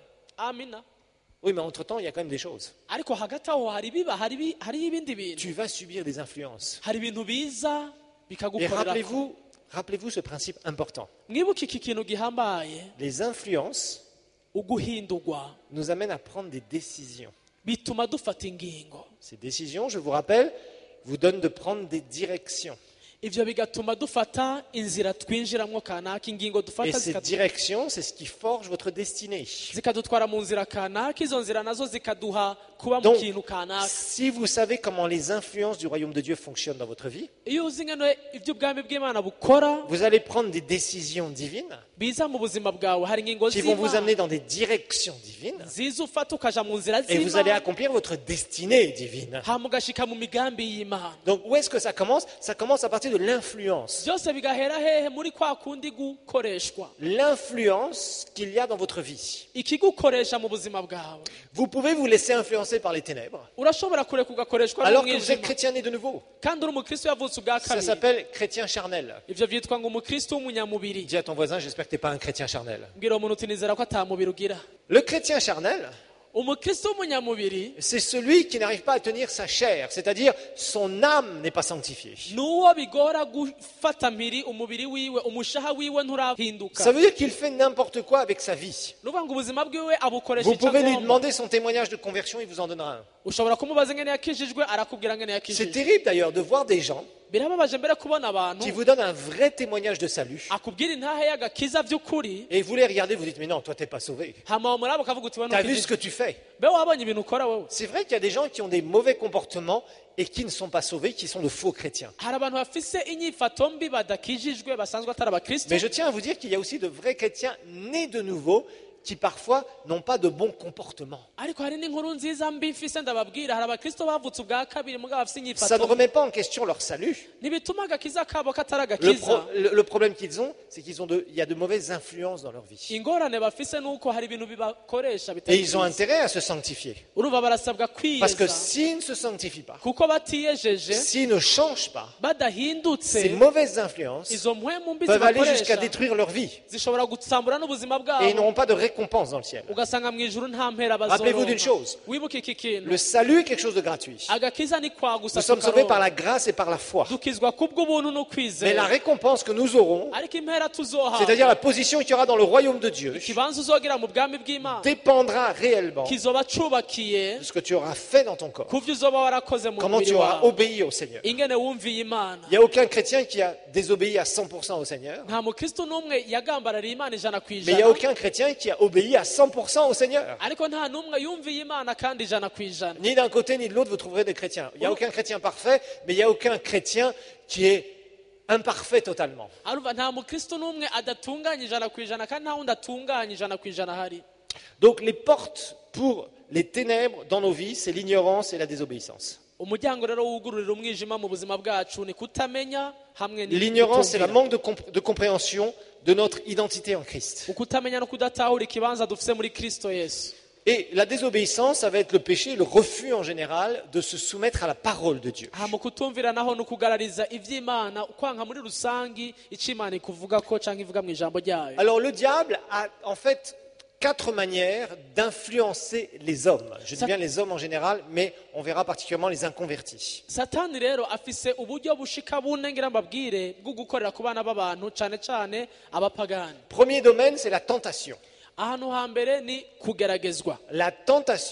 amina Oui, mais entre-temps, il y a quand même des choses. ariko hagati aho hari ibiba hari ibi- hariho ibindi bintu Tu vas subir des influences. hari ibintu biza Et bikagukorera rappelez-vous, rappelez-vous ce principe important. mwibuke iki kintu gihambaye Les influences uguhindurwa nous amènent à prendre des décisions. bituma dufata ingingo Ces décisions, je vous rappelle, vous donnent de prendre des directions. ivyo bigatuma dufata inzira twinjiramwo kanaka ingingo Et dufata ces zikatu- directions, c'est ce qui forge votre destinée. zikadutwara mu nzira kanaka izo nzira nazo zikaduha kuba mu Donc, kintu kanaka si vous savez comment les influences du royaume de Dieu fonctionnent dans votre vie, iyo uzi ngene ivy'ubwami bw'imana bukora vous allez prendre des décisions divines biza mu buzima bwawe hari ingingo qui vont vous amener z'imana dans des directions divines ziza ufata ukaja mu nzira et vous allez z'imana accomplir votre destinée divine. hama ugashika mu migambi y'imana Donc, où est-ce que ça commence? Ça commence à partir de l'influence. byose bigahera hehe muri kwa kundi gukoreshwa L'influence qu'il y a dans votre vie. ikigukoresha mu buzima bwawe Vous pouvez vous laisser influencer par les ténèbres urashobora kureka ugakoreshwa alors que vous êtes n'umwijima chrétien né de nouveau. kandi uri umukristo yavutse ubwa Ça kabiri s'appelle chrétien charnel. ivyo vyitwa ngo umukristo w'umunyamubiri Dis à ton voisin, j'espère que tu n'es pas un chrétien charnel. mbwira uwo muntu uti nizera ko ata mubiri ugira Le chrétien charnel, umukristo w'umunyamubiri c'est celui qui n'arrive pas à tenir sa chair, c'est-à-dire son âme n'est pas sanctifiée. ni uwo bigora gufata mpiri umubiri wiwe umushaha wiwe nturahinduka Ça veut dire qu'il fait n'importe quoi avec sa vie. ni ukuvuga ngo ubuzima bwiwe abukoresha Vous icyo pouvez lui agomba demander son témoignage de conversion, il vous en donnera un. ushobora kumubaza ngene yakijijwe arakubwira ngene C'est yakijijwe terrible d'ailleurs de voir des gens birababaje mbere kubona abantu qui vous donnent un vrai témoignage de salut akubwira intahe y'agakiza by'ukuri et vous les regardez, vous dites mais non, toi t'es pas sauvé. hama umuraba ukavuga uti we T'as vu ce que ntukijijwe tu fais? mbe wabonye ibintu ukora wowe C'est vrai qu'il y a des gens qui ont des mauvais comportements et qui ne sont pas sauvés, qui sont de faux chrétiens. hari abantu bafise inyifato mbi badakijijwe basanzwe atari abakristo Mais je tiens à vous dire qu'il y a aussi de vrais chrétiens nés de nouveau qui parfois n'ont pas de bons comportements. ariko hari n'inkuru nziza mbi mfise ndababwira hari abakristo bavutse ubwa kabiri mugabo bafise Ça ne inyifato remet pas en question leur salut. ntibituma agakiza kabo katari Le, agakiza pro- le- le problème qu'ils ont, c'est qu'ils ont de, il y a de mauvaises influences dans leur vie. ingorane bafise nuko hari ibintu bibakoresha Et bitari ils ont byiza. intérêt à se sanctifier. urumva barasabwa Parce que kwiyeza s'ils ne se sanctifient pas, kuko batiyejeje s'ils ne changent pas, badahindutse ces mauvaises influences izo mpwemu mbi peuvent aller jusqu'à zibakoresha détruire leur vie. zishobora gusambura n'ubuzima Et ils bwabo n'auront pas de récompense dans le ciel. ugasanga mu ijuru nta mpera Rappelez-vous d'une bazoronka chose. wibuke iki kintu Le salut est quelque chose de gratuit. agakiza ni kwa gusa Nous sommes sauvés par tukaronka. la grâce et par la foi. dukizwa kubw'ubuntu no Mais la kwizera récompense que nous aurons, ariko impera tuzoha c'est-à-dire la position qu'il y aura dans le royaume de Dieu, ikibanza uzogera mu bwami bw'imana dépendra réellement kizoba cubakiye de ce que tu auras fait dans ton corps. ku vyo uzoba warakoze mu Comment mubiri tu auras wawe obéi au Seigneur. ingene wumviye imana Il n'y a aucun chrétien qui a désobéi à cent pour cent au Seigneur. nta mukristo n'umwe yagambarariye imana ijana ku Mais il n'y a ijana aucun chrétien qui a obéi à cent pour cent au Seigneur. ariko nta n'umwe yumviye imana kandi ijana ku ijana Ni d'un côté ni de l'autre, vous trouverez des chrétiens. Il n'y a aucun chrétien parfait, mais il n'y a aucun chrétien qui est imparfait totalement. arumva nta mukristo n'umwe adatunganye ijana ku ijana kandi nta wundi atunganye ijana ku ijana hari Donc les portes pour les ténèbres dans nos vies, c'est l'ignorance et la désobéissance. umuryango rero wugururira umwijima mu buzima bwacu ni kutamenya hamwe L'ignorance, c'est le n'ikutumvira. manque de, comp- de compréhension de notre identité en Christ. ukutamenya no kudatahura ikibanza dufise muri kristo yesu Et la désobéissance, ça va être le péché, le refus en général de se soumettre à la parole de Dieu. aha mu kutumvira naho ni ukugarariza ivy'imana ukwanka muri rusangi ico imana ikuvuga ko canke ivuga mu ijambo ryayo Alors le diable a en fait quatre manières d'influencer les hommes. Je dis Ça- bien les hommes en général, mais on verra particulièrement les inconvertis. satani rero afise uburyo bushika bune ngira mbabwire bwo gukorera ku bana b'abantu cane cane abapagani Premier domaine, c'est la tentation. ahantu hambere ni kugeragezwa La tentation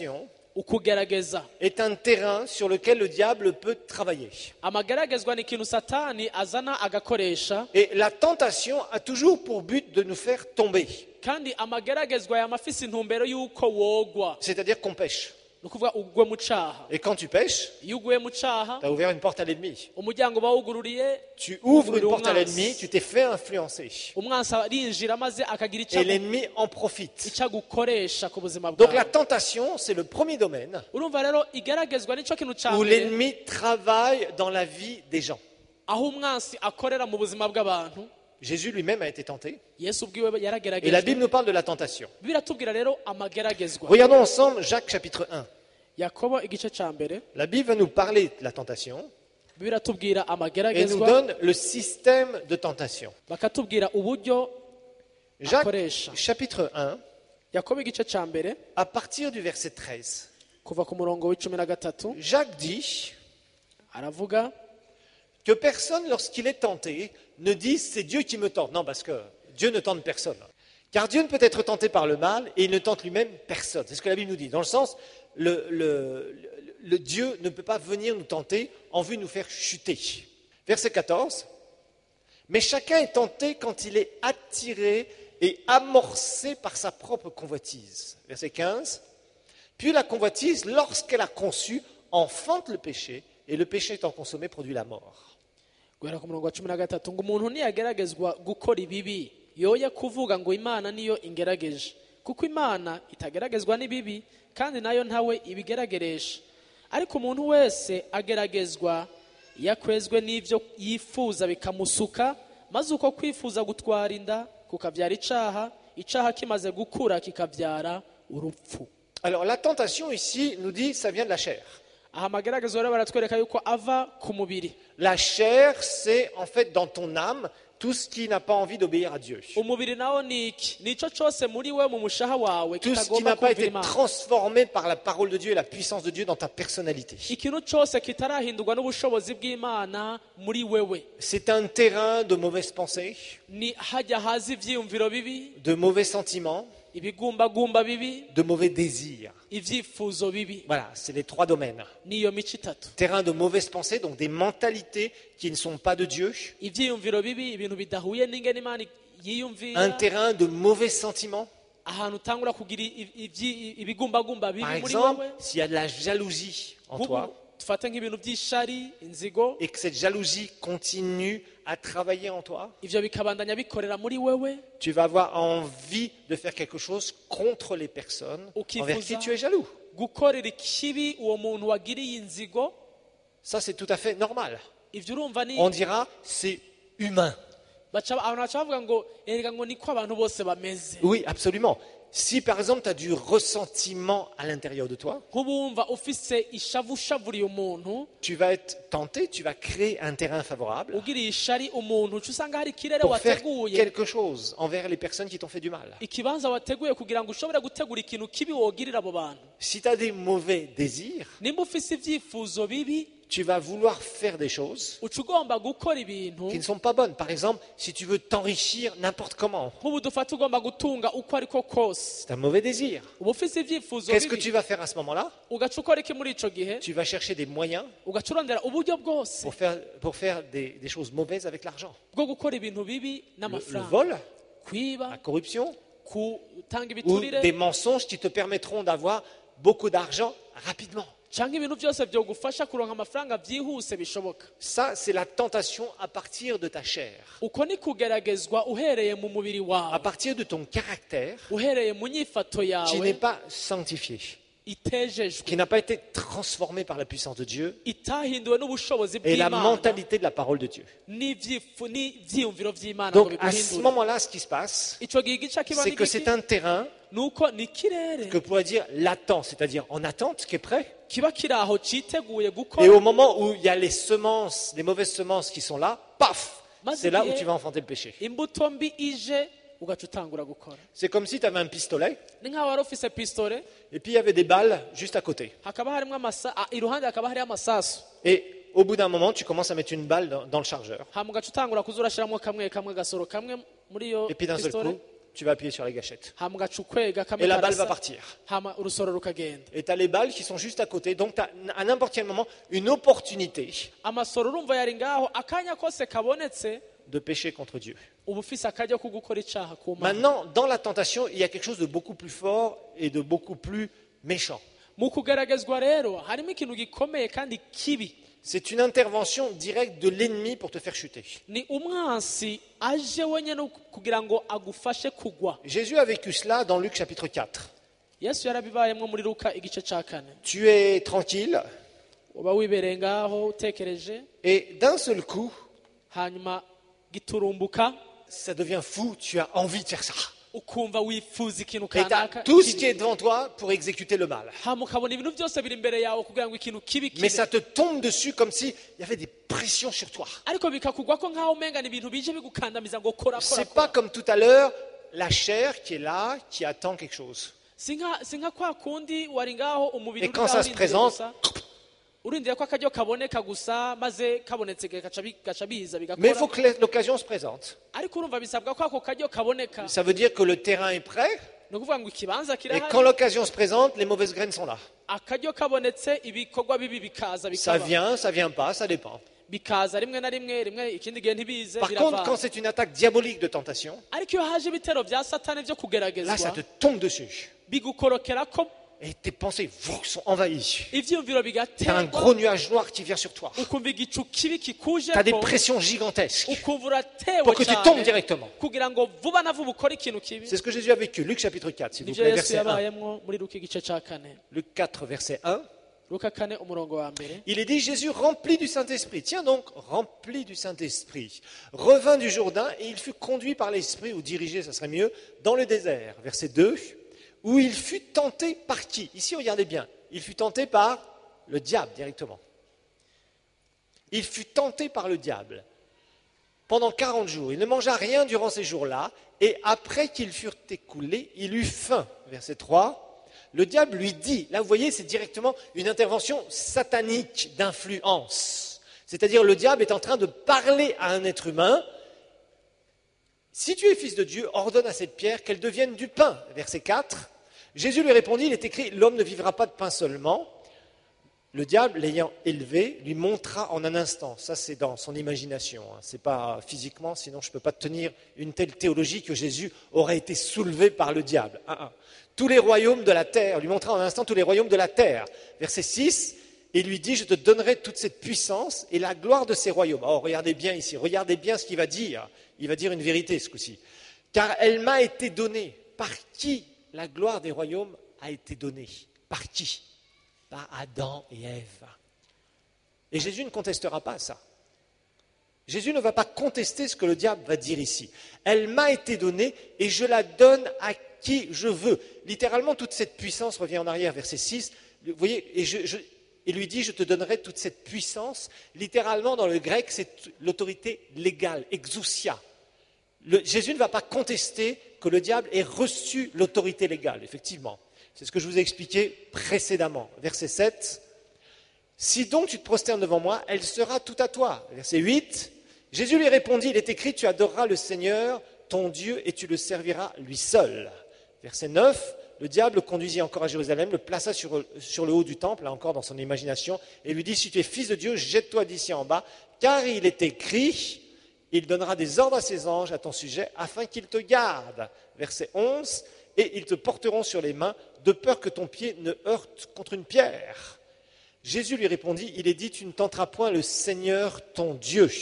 ukugerageza est un terrain sur lequel le diable peut travailler. amageragezwa ni ikintu satani azana agakoresha Et la tentation a toujours pour but de nous faire tomber. kandi amageragezwa yamafise intumbero y'uko wogwa C'est-à-dire qu'on pêche. ni ukuvuga ugwe mu caha Et quand tu pêches, iyo uguye mu caha tu as ouvert une porte à l'ennemi. umuryango bawugururiye Tu ouvres une ugurira porte à umwansi. l'ennemi, tu t'es fait influencer. umwansi arinjira maze akagira Et l'ennemi en profite. icyo agukoresha ku buzima Donc la bwawe tentation, c'est le premier domaine urumva rero igeragezwa nicyo kintu cya où mbere l'ennemi travaille dans la vie des gens. aho umwansi akorera mu buzima bw'abantu Jésus lui-même a été tenté. yesu ubwiwe Et la yarageragejwe Bible nous parle de la tentation. biratubwira rero amageragezwa Regardons ensemble Jacques chapitre un. yakobo igice cya mbere La Bible va nous parler de la tentation biratubwira et nous amageragezwa donne le système de tentation. bakatubwira uburyo Jacques akoresha chapitre un, yakobo igice cya mbere à partir du verset treize. kuva ku murongo w'icumi na gatatu Jacques dit aravuga que personne, lorsqu'il est tenté, ne dise c'est Dieu qui me tente. Non, parce que Dieu ne tente personne. Car Dieu ne peut être tenté par le mal et il ne tente lui-même personne. C'est ce que la Bible nous dit. Dans le sens, le, le, le, le Dieu ne peut pas venir nous tenter en vue de nous faire chuter. Verset quatorze. Mais chacun est tenté quand il est attiré et amorcé par sa propre convoitise. Verset quinze. Puis la convoitise, lorsqu'elle a conçu, enfante le péché, et le péché étant consommé produit la mort. guhera ku murongo wa cumi na gatatu ngo umuntu ntiyageragezwa gukora ibibi yoye kuvuga ngo imana niyo ingerageje kuko imana itageragezwa n'ibibi kandi nayo ntawe ibigerageresha ariko umuntu wese ageragezwa yakwezwe n'ibyo yifuza bikamusuka maze uko kwifuza gutwara inda kukabyara icaha icaha kimaze gukura kikabyara urupfu. Alors la tentation ici nous dit ça vient de la chair. aha amageragezwa rero baratwereka yuko ava ku mubiri. La chair, c'est en fait dans ton âme tout ce qui n'a pas envie d'obéir à Dieu. umubiri nawo ni iki nico cyose muri we mu mushaha wawe Tout ce qui kitagomba n'a pas kumvira été imana transformé par la parole de Dieu et la puissance de Dieu dans ta personnalité. ikintu cyose kitarahindurwa n'ubushobozi bw'imana muri wewe C'est un terrain de mauvaises pensées, ni hajya haza ivyiyumviro bibi de mauvais sentiments, ibigumbagumba bibi de mauvais désirs. ivyifuzo bibi Voilà, c'est les trois domaines. niyo mico itatu Terrain de mauvaises pensées, donc des mentalités qui ne sont pas de Dieu. ivyiyumviro bibi ibintu bidahuye n'ingene imana Un yiyumvira terrain de mauvais sentiments. ahantu utangura kugira i- ivyi- ibigumbagumba bibi Par muri exemple, wewe s'il y a de la jalousie en nk'ubu toi dufate nk'ibintu by'ishari inzigo et que cette jalousie continue à travailler en toi, ivyo bikabandanya bikorera muri wewe tu vas avoir envie de faire quelque chose contre les personnes Ukifuza- envers qui tu es jaloux. gukorera ikibi uwo muntu wagiriye inzigo Ça, c'est tout à fait normal. ivyo urumva ni On dira, c'est humain. baca abantu baca bavuga ngo erega ngo niko abantu bose bameze Oui, absolument. Si par exemple tu as du ressentiment à l'intérieur de toi, nk'ubumva ufise ishavu ushavuriye umuntu tu vas être tenté, tu vas créer un terrain favorable ugiriye ishari umuntu uca usanga hari ikirere pour faire wateguye quelque chose envers les personnes qui t'ont fait du mal. ikibanza wateguye kugira ngo ushobore gutegura ikintu kibi wogirira abo bantu Si tu as des mauvais désirs, nimba ufise ivyifuzo bibi tu vas vouloir faire des choses uca ugomba gukora ibintu qui ne sont pas bonnes. Par exemple, si tu veux t'enrichir n'importe comment, nk'ubu dufate ugomba gutunga uko ariko kose c'est un mauvais désir. uba ufise ivyifuzo Qu'est-ce que bibi tu vas faire à ce moment-là? ugaca ukora iki muri ico gihe Tu vas chercher des moyens ugaca urondera uburyo bwose pour faire, pour faire des, des choses mauvaises avec l'argent. bwo gukora ibintu bibi Le, le n'amafaranga vol, kwiba la corruption, gutanga ou ibiturire des mensonges qui te permettront d'avoir beaucoup d'argent rapidement. cyangwa ibintu byose byogufasha kuronka amafaranga byihuse bishoboka Ça, c'est la tentation à partir de ta chair, uko ni kugeragezwa uhereye mu mubiri à wawe partir de ton caractère uhereye mu nyifato qui n'est yawe pas sanctifié, itejejwe qui n'a pas été transformé par la puissance de Dieu itahinduwe n'ubushobozi et la bw'imana mentalité de la parole de Dieu. n'ivyifu- n'ivyiyumviro vy'imana ngo Donc à ce biguhindure moment-là, ce qui se passe, ico gihe gica kiba c'est que c'est n'igiki un terrain nuko ni ikirere que pourrait dire latent, c'est-à-dire en attente, qui est prêt. kiba kiri aho citeguye Et gukora au moment où il y a les semences, les mauvaises semences qui sont là, paf, c'est là où tu vas enfanter le péché. imbuto mbi ije ugaca utangura gukora C'est comme si tu avais un pistolet ni nk'aho wari ufise pistole et puis il y avait des balles juste à côté. hakaba harimwo amasa ah, iruhande hakaba hariho amasasu Et au bout d'un moment, tu commences à mettre une balle dans, dans le chargeur. hama ugaca utangura kuza urashiramwo kamwe kamwe gasoro kamwe muri iyo Et puis d'un seul pistole coup, tu vas appuyer sur la gâchette. hama ugaca ukwega kamwe Et la balle va karasa, partir. hama urusoro rukagenda. Et tu as les balles qui sont juste à côté. Donc tu as à n'importe quel moment une opportunité amasoro urumva yari ngaho akanya kose kabonetse de pécher contre Dieu. uba ufise akaryo ko gukora icaha ku Mana. Maintenant, dans la tentation, il y a quelque chose de beaucoup plus fort et de beaucoup plus méchant. mu kugeragezwa rero harimo ikintu gikomeye kandi kibi. C'est une intervention directe de l'ennemi pour te faire chuter. ni umwansi aje wenyine kugira ngo agufashe kugwa. Jésus a vécu cela dans Luc chapitre quatre. yesu yarabibayemwo muri Luka igice ca kane. Tu es tranquille uba wibereye ngaho utekereje, et d'un seul coup, hanyuma giturumbuka ça devient fou, tu as envie de faire ça. ukumva wifuza ikintu Et tu as kanaka tout ce qui kibi. est devant toi pour exécuter le mal. hama ukabona ibintu byose biri imbere yawe kugira ngo ikintu kibi Mais kibe, ça te tombe dessus comme s'il y avait des pressions sur toi. ariko bikakugwa ko nk'aho umenga ni ibintu bije bigukandamiza ngo kora kora C'est pas kora. comme tout à l'heure, la chair qui est là, qui attend quelque chose. si nka si nka kwa kundi wari ngaho umubiri Et uri quand ngaho ça se urindiriye présente, gusa, urindiriye ko akaryo kaboneka gusa maze kabonetse gaca bi- gaca biza mais il faut bigakora, que l'occasion se présente. ariko urumva bisabwa ko ako karyo kaboneka. Ça veut dire que le terrain est prêt, ni ukuvuga ngo ikibanza et quand kirahari, l'occasion se présente, les mauvaises graines sont là. akaryo kabonetse ibikorwa bibi bikaza Ça bikaba vient, ça vient pas, ça dépend. bikaza rimwe na rimwe rimwe ikindi gihe ntibize Par contre, quand biravana. c'est une attaque diabolique de tentation, ariko iyo haje ibitero bya satani byo là, ça kugeragezwa te tombe dessus. bigukorokera ko Et tes pensées vous, sont envahies. ivyiyumviro Tu as un bigaterwa, gros nuage noir qui vient sur toi. ukumva igicu kibi kikuje Tu as des ko, pressions gigantesques ukumva uratewe pour que tu tombes cyane directement. kugira ngo vuba na vuba ukore ikintu kibi. C'est ce que Jésus a vécu. Luc chapitre quatre, s'il vous nivyo plaît, yesu verset un. yabayemwo muri Luka igice ca kane. Luc quatre, verset un. Luka kane umurongo wa mbere. Il est dit, Jésus rempli du Saint-Esprit, tiens donc, rempli du Saint-Esprit, revint du Jourdain et il fut conduit par l'Esprit, ou dirigé, ça serait mieux, dans le désert. Verset deux, où il fut tenté par qui? Ici, regardez bien, il fut tenté par le diable directement. Il fut tenté par le diable pendant quarante jours. Il ne mangea rien durant ces jours-là et après qu'ils furent écoulés, il eut faim. Verset trois. Le diable lui dit, là vous voyez, c'est directement une intervention satanique d'influence. C'est-à-dire le diable est en train de parler à un être humain. Si tu es fils de Dieu, ordonne à cette pierre qu'elle devienne du pain. Verset quatre. Jésus lui répondit, il est écrit, l'homme ne vivra pas de pain seulement. Le diable, l'ayant élevé, lui montra en un instant. Ça, c'est dans son imagination. Hein. Ce n'est pas physiquement, sinon je ne peux pas tenir une telle théologie que Jésus aurait été soulevé par le diable. Un, un. Tous les royaumes de la terre, lui montra en un instant tous les royaumes de la terre. Verset six, et lui dit, je te donnerai toute cette puissance et la gloire de ces royaumes. Oh, regardez bien ici, regardez bien ce qu'il va dire. Il va dire une vérité ce coup-ci. Car elle m'a été donnée. Par qui la gloire des royaumes a été donnée? Par qui? Par Adam et Ève. Et Jésus ne contestera pas ça. Jésus ne va pas contester ce que le diable va dire ici. Elle m'a été donnée et je la donne à qui je veux. Littéralement, toute cette puissance revient en arrière, verset six. Vous voyez, et je, je, il lui dit, je te donnerai toute cette puissance. Littéralement, dans le grec, c'est l'autorité légale, exousia. Le, Jésus ne va pas contester que le diable ait reçu l'autorité légale, effectivement. C'est ce que je vous ai expliqué précédemment. Verset sept. Si donc tu te prosternes devant moi, elle sera tout à toi. Verset huit. Jésus lui répondit, il est écrit, tu adoreras le Seigneur, ton Dieu, et tu le serviras lui seul. Verset neuf. Le diable le conduisit encore à Jérusalem, le plaça sur, sur le haut du temple, là encore dans son imagination, et lui dit, si tu es fils de Dieu, jette-toi d'ici en bas, car il est écrit, il donnera des ordres à ses anges à ton sujet, afin qu'ils te gardent. Verset onze, et ils te porteront sur les mains, de peur que ton pied ne heurte contre une pierre. Jésus lui répondit, il est dit, tu ne tenteras point le Seigneur ton Dieu.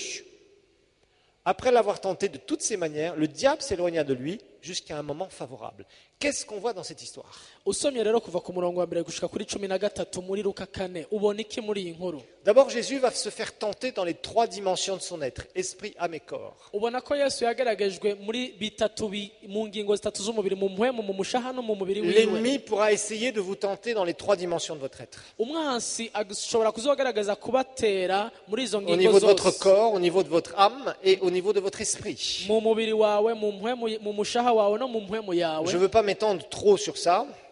Après l'avoir tenté de toutes ses manières, le diable s'éloigna de lui jusqu'à un moment favorable. Qu'est-ce qu'on voit dans cette histoire? usomye rero kuva ku murongo wa mbere gushika kuri cumi na gatatu muri Luka kane ubona iki muri iyi nkuru? D'abord, Jésus va se faire tenter dans les trois dimensions de son être, esprit, âme et corps. ubona ko yesu yagaragajwe muri bitatu bi- mu ngingo zitatu z'umubiri, mu mpwemu, mu mushaha no mu mubiri wiwe. L'ennemi pourra essayer de vous tenter dans les trois dimensions de votre être. umwansi ashobora kuzogaragaza kubatera muri izo Au ngingo niveau de votre zose, corps, au niveau de votre âme et au niveau de votre esprit. mu mubiri wawe, mu mpwemu, mu mushaha wawe no mu mpwemu yawe. Je ne veux pas m'étendre trop sur ça.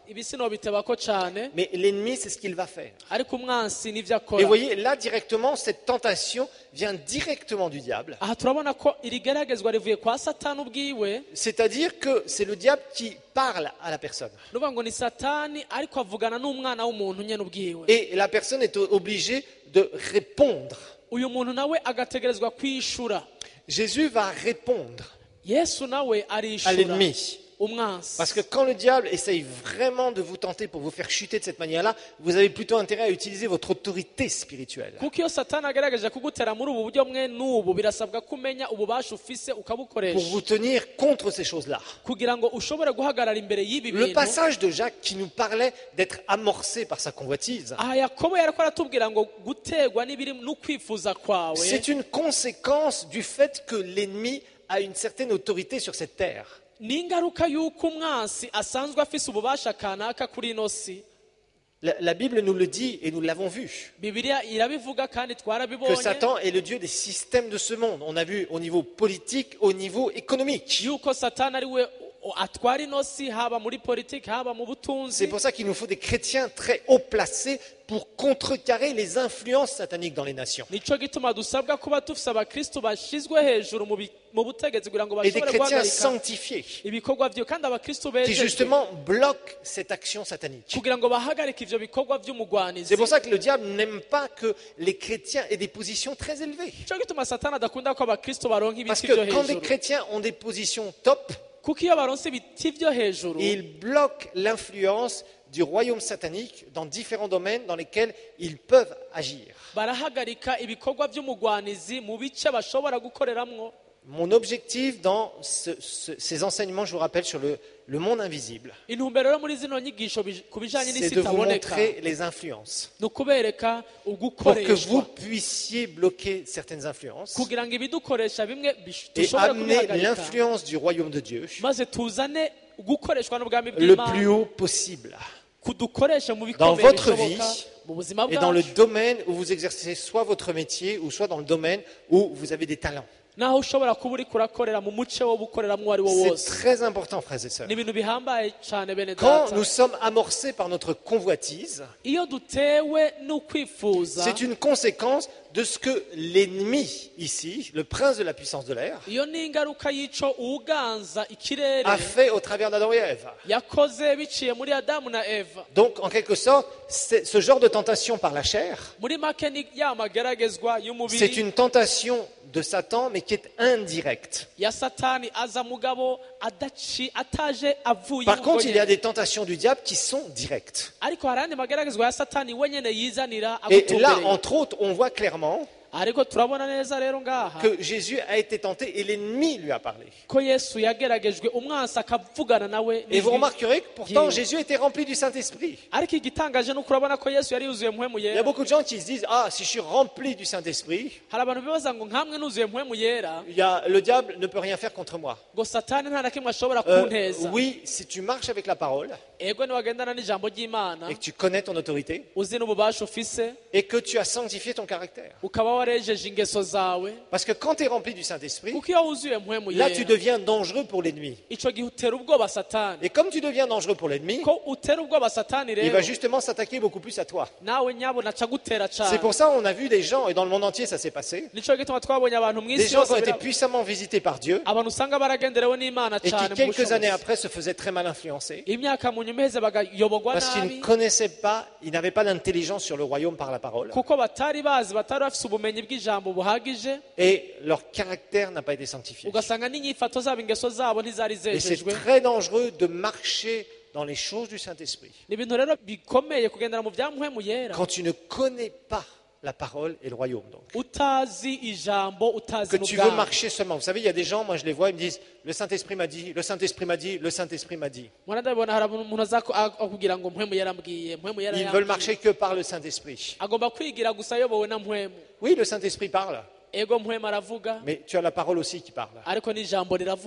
ibi sinobitebako cyane mais l'ennemi, c'est ce qu'il va faire. ariko umwansi n'ivyo Et akora vous voyez, là, directement, cette tentation vient directement du diable. aha turabona ko iri geragezwa rivuye kwa satani ubwiwe C'est-à-dire que c'est le diable qui parle à la personne. nuvuga ngo ni satani ariko avugana n'umwana w'umuntu nyene ubwiwe Et la personne est obligée de répondre. uyu muntu nawe agategerezwa kwishura Jésus va répondre yesu nawe à arishura l'ennemi. umwansi Parce que quand le diable essaye vraiment de vous tenter pour vous faire chuter de cette manière-là, vous avez plutôt intérêt à utiliser votre autorité spirituelle. kuko iyo satani agerageje kugutera muri ubu buryo mwe n'ubu birasabwa kumenya ububasha ufise Pour ukabukoresha vous tenir contre ces choses-là. kugira ngo ushobore guhagarara imbere y'ibi Le bintu passage de Jacques qui nous parlait d'être amorcé par sa convoitise, aha yakobo yariko aratubwira ngo gutegwa n'ibiri n'ukwifuza kwawe c'est une conséquence du fait que l'ennemi a une certaine autorité sur cette terre. ni ingaruka y'uko umwansi asanzwe afise ububasha kanaka kuri ino si La, la Bible nous le dit et nous l'avons vu, bibiliya irabivuga kandi que twarabibonye Satan est le dieu des systèmes de ce monde. On a vu au niveau politique, au niveau économique. yuko satani ari we atwara ino si haba muri politiki haba mu C'est butunzi pour ça qu'il nous faut des chrétiens très haut placés pour contrecarrer les influences sataniques dans les nations. nico gituma dusabwa kuba dufise abakristo bashizwe hejuru mu bi- mu butegetsi kugira ngo Et des bashobore chrétiens guhagarika sanctifiés ibikorwa vyo kandi abakristo qui bejejwe justement bloquent cette action satanique. kugira ngo bahagarike ivyo bikorwa vy'umugwanizi C'est pour ça que le diable n'aime pas que les chrétiens aient des positions très élevées. nico gituma satani adakunda ko abakristo baronka Parce ibiti vyo que quand des hejuru chrétiens ont des positions top, kuko iyo baronse ibiti vyo hejuru ils bloquent l'influence du royaume satanique dans différents domaines dans lesquels ils peuvent agir. barahagarika ibikorwa vy'umugwanizi mu bice bashobora gukoreramwo. Mon objectif dans ce- ce- ces enseignements, je vous rappelle, sur le, le monde invisible, intumbero rero muri zino nyigisho bij- ku bijanye c'est n'isi de vous itaboneka montrer les influences. ni ukubereka Pour que vous ugukoreshwa puissiez bloquer certaines influences kugira ngo ibidukoresha bimwe bish- et dushobore amener kubihagarika l'influence du royaume de Dieu maze tuzane gukoreshwa n'ubwami le plus bw'imana haut possible. kudukoresha mu Dans bikomeye votre bishoboka vie mu buzima et dans le bwacu domaine où vous exercez soit votre métier ou soit dans le domaine où vous avez des talents. naho ushobora kuba uri kurakorera mu muce wo gukoreramo uwo ari wo C'est wose très important, frères et sœurs. ni ibintu bihambaye cyane bene Quand data nous sommes amorcés par notre convoitise, iyo dutewe n'ukwifuza c'est une conséquence de ce que l'ennemi ici, le prince de la puissance de l'air, iyo ni ingaruka y'ico uganza ikirere a fait au travers d'Adam et Ève. yakoze biciye muri adamu na eva Donc, en quelque sorte, c'est- ce genre de tentation par la chair, muri make ni ya mageragezwa c'est y'umubiri une tentation de Satan, mais qui est indirecte. ya satani aza mugabo adaci ataje avuye Par ubwo contre, il y a nyene. des tentations du diable qui sont directes. ariko hari andi mageragezwa ya satani wenyene yizanira Et là, agutumbereye entre autres, on voit clairement ariko turabona neza rero ngaha que Jésus a été tenté et l'ennemi lui a parlé. ko yesu yageragejwe umwansi akavugana nawe Et vous n'ijwi remarquerez que pourtant ryiwe. Jésus était rempli du Saint-Esprit. ariko igitangaje ni uko urabona ko yesu yari yuzuye mpwemu Il y a yera beaucoup de gens qui se disent, ah, si je suis rempli du Saint-Esprit, hari abantu bibaza ngo nkamwe nuzuye mpwemu yera il y a, le diable ne peut rien faire contre moi. ngo satani nta na kimwe ashobora Euh, kunteza oui, si tu marches avec la parole ego niwagendana n'ijambo ry'imana et que tu connais ton autorité uzi n'ububasha ufise et que tu as sanctifié ton caractère. ukaba warejeje ingeso zawe Parce que quand tu es rempli du Saint-Esprit, kuko iyo wuzuye mpwemu là tu yera deviens dangereux pour l'ennemi. ico gihe utera ubwoba satani Et comme tu deviens dangereux pour l'ennemi, ko utera ubwoba satani il rero va justement s'attaquer beaucoup plus à toi. nawe nyabona aca gutera C'est cane pour ça qu'on a vu des gens, et dans le monde entier ça s'est passé, nico gituma twabonye abantu des mw'isi gens qui ont yose été bira- puissamment visités par Dieu abantu usanga baragenderewe n'imana et cane qui mu quelques années bushobozi après se faisaient très mal influencer imyaka mu nyuma iheze bagayobogwa parce qu'ils nabi ne connaissaient pas, ils n'avaient pas d'intelligence sur le royaume par la parole kuko batari bazi batari bafise ubumenyi bw'ijambo buhagije et leur caractère n'a pas été sanctifié. ugasanga n'inyifato zabo ingeso zabo ntizari Et c'est zejejwe très dangereux de marcher dans les choses du Saint-Esprit ni ibintu rero bikomeye kugendera mu bya mpwemu yera quand tu ne connais pas la parole et le royaume. Donc, utazi ijambo utazi que tu veux n'ubwami marcher seulement. Vous savez, il y a des gens, moi je les vois, ils me disent, le Saint-Esprit m'a dit, le Saint-Esprit m'a dit, le Saint-Esprit m'a dit. mwana ndabibona hari umuntu aza ku- a- akubwira ngo mpwemu yarambwiye mpwemu Ils veulent yarayambwiye marcher que par le Saint-Esprit. agomba kwigira gusa ayobowe na mpwemu Oui, le Saint-Esprit parle, ego mpwemu aravuga mais tu as la parole aussi qui parle. ariko n'ijambo riravuga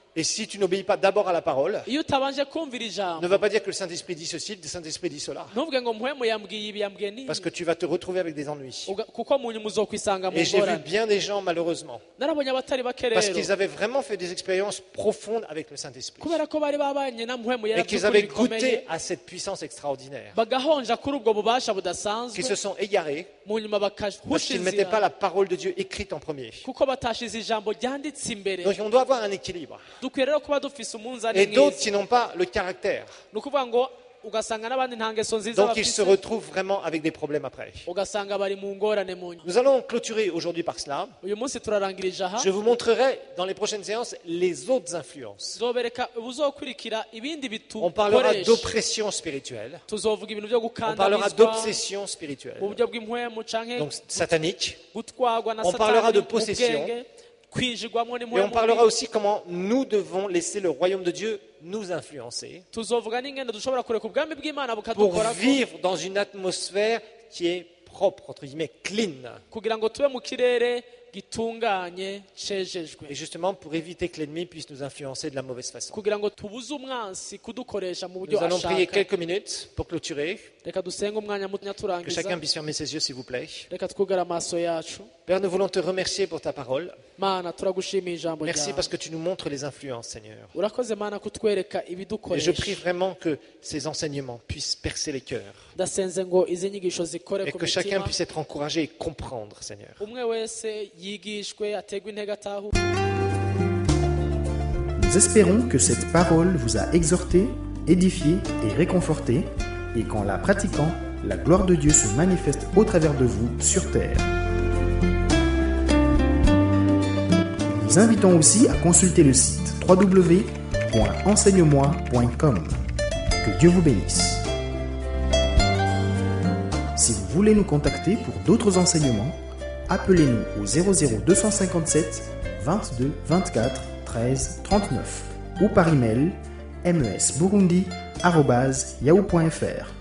Et si tu n'obéis pas d'abord à la parole, iyo utabanje kumvira ijambo ne va pas dire que le Saint-Esprit dit ceci, le Saint-Esprit dit cela. ntuvuge ngo mpwemu yambwiye ibi yambwiye n'ibi Parce que tu vas te retrouver avec des ennuis. Uga- kuko mu nyuma uzokwisanga mu Et j'ai vu ngorane bien des gens, malheureusement, narabonye abatari bake parce rero qu'ils avaient vraiment fait des expériences profondes avec le Saint-Esprit. kubera ko bari babanye na mpwemu yera Et qu'ils by'ukuri avaient bikomeye goûté à cette puissance extraordinaire. bagahonja kuri ubwo bubasha Qu'ils budasanzwe se sont égarés mu nyuma parce qu'ils ne bakahusha mettaient pas inzira la parole de Dieu écrite en premier. kuko batashize ijambo ryanditse imbere Donc on doit avoir un équilibre. dukwiye rero kuba dufise umunzani Et d'autres mwiza qui n'ont pas le caractère. ni ukuvuga ngo ugasanga n'abandi nta ngeso nziza Donc ils se bafise retrouvent vraiment avec des problèmes après. ugasanga bari mu ngorane mu nyuma Nous allons clôturer aujourd'hui par cela. uyu munsi turarangirije aha Je vous montrerai dans les prochaines séances les autres influences. tuzobereka ubuzokurikira ibindi On parlera bitukoresha d'oppression spirituelle. tuzovuga ibintu byo On parlera gukandamizwa d'obsession spirituelle. mu buryo bw'impwemu canke Donc satanique. gutwarwa na On parlera de satani possession. ubwenge kwijigwamwo Et on n'impwemu parlera mbi. aussi comment nous devons laisser le royaume de Dieu nous influencer tuzovuga n'ingendo dushobora kureka ubwami bw'imana pour bukadukorako vivre dans une atmosphère qui est propre, entre guillemets, clean. kugira ngo tube mu kirere gitunganye cejejwe Et justement pour éviter que l'ennemi puisse nous influencer de la mauvaise façon. kugira ngo tubuze umwansi kudukoresha mu buryo Nous allons prier ashaka quelques minutes pour clôturer. reka dusenge umwanya mutonya Que turangiza chacun puisse fermer ses yeux, s'il vous plaît. reka twugare amaso yacu Père, nous voulons te remercier pour ta parole. mana turagushimiye ijambo Merci ryawe parce que tu nous montres les influences, Seigneur. urakoze mana kutwereka Et je ibidukoresha prie vraiment que ces enseignements puissent percer les cœurs ndasenze ngo izi nyigisho zikore et ku que chacun mitima puisse être encouragé et comprendre, Seigneur. umwe wese yigishwe ategwe intege atahu Nous espérons que cette parole vous a exhorté, édifié et réconforté, et qu'en la pratiquant, la gloire de Dieu se manifeste au travers de vous sur terre. Nous vous invitons aussi à consulter le site w w w point enseigne moi point com. Que Dieu vous bénisse. Si vous voulez nous contacter pour d'autres enseignements, appelez-nous au zéro zéro deux cent cinquante-sept vingt-deux vingt-quatre treize trente-neuf ou par email mesburundi arobase yahoo point fr.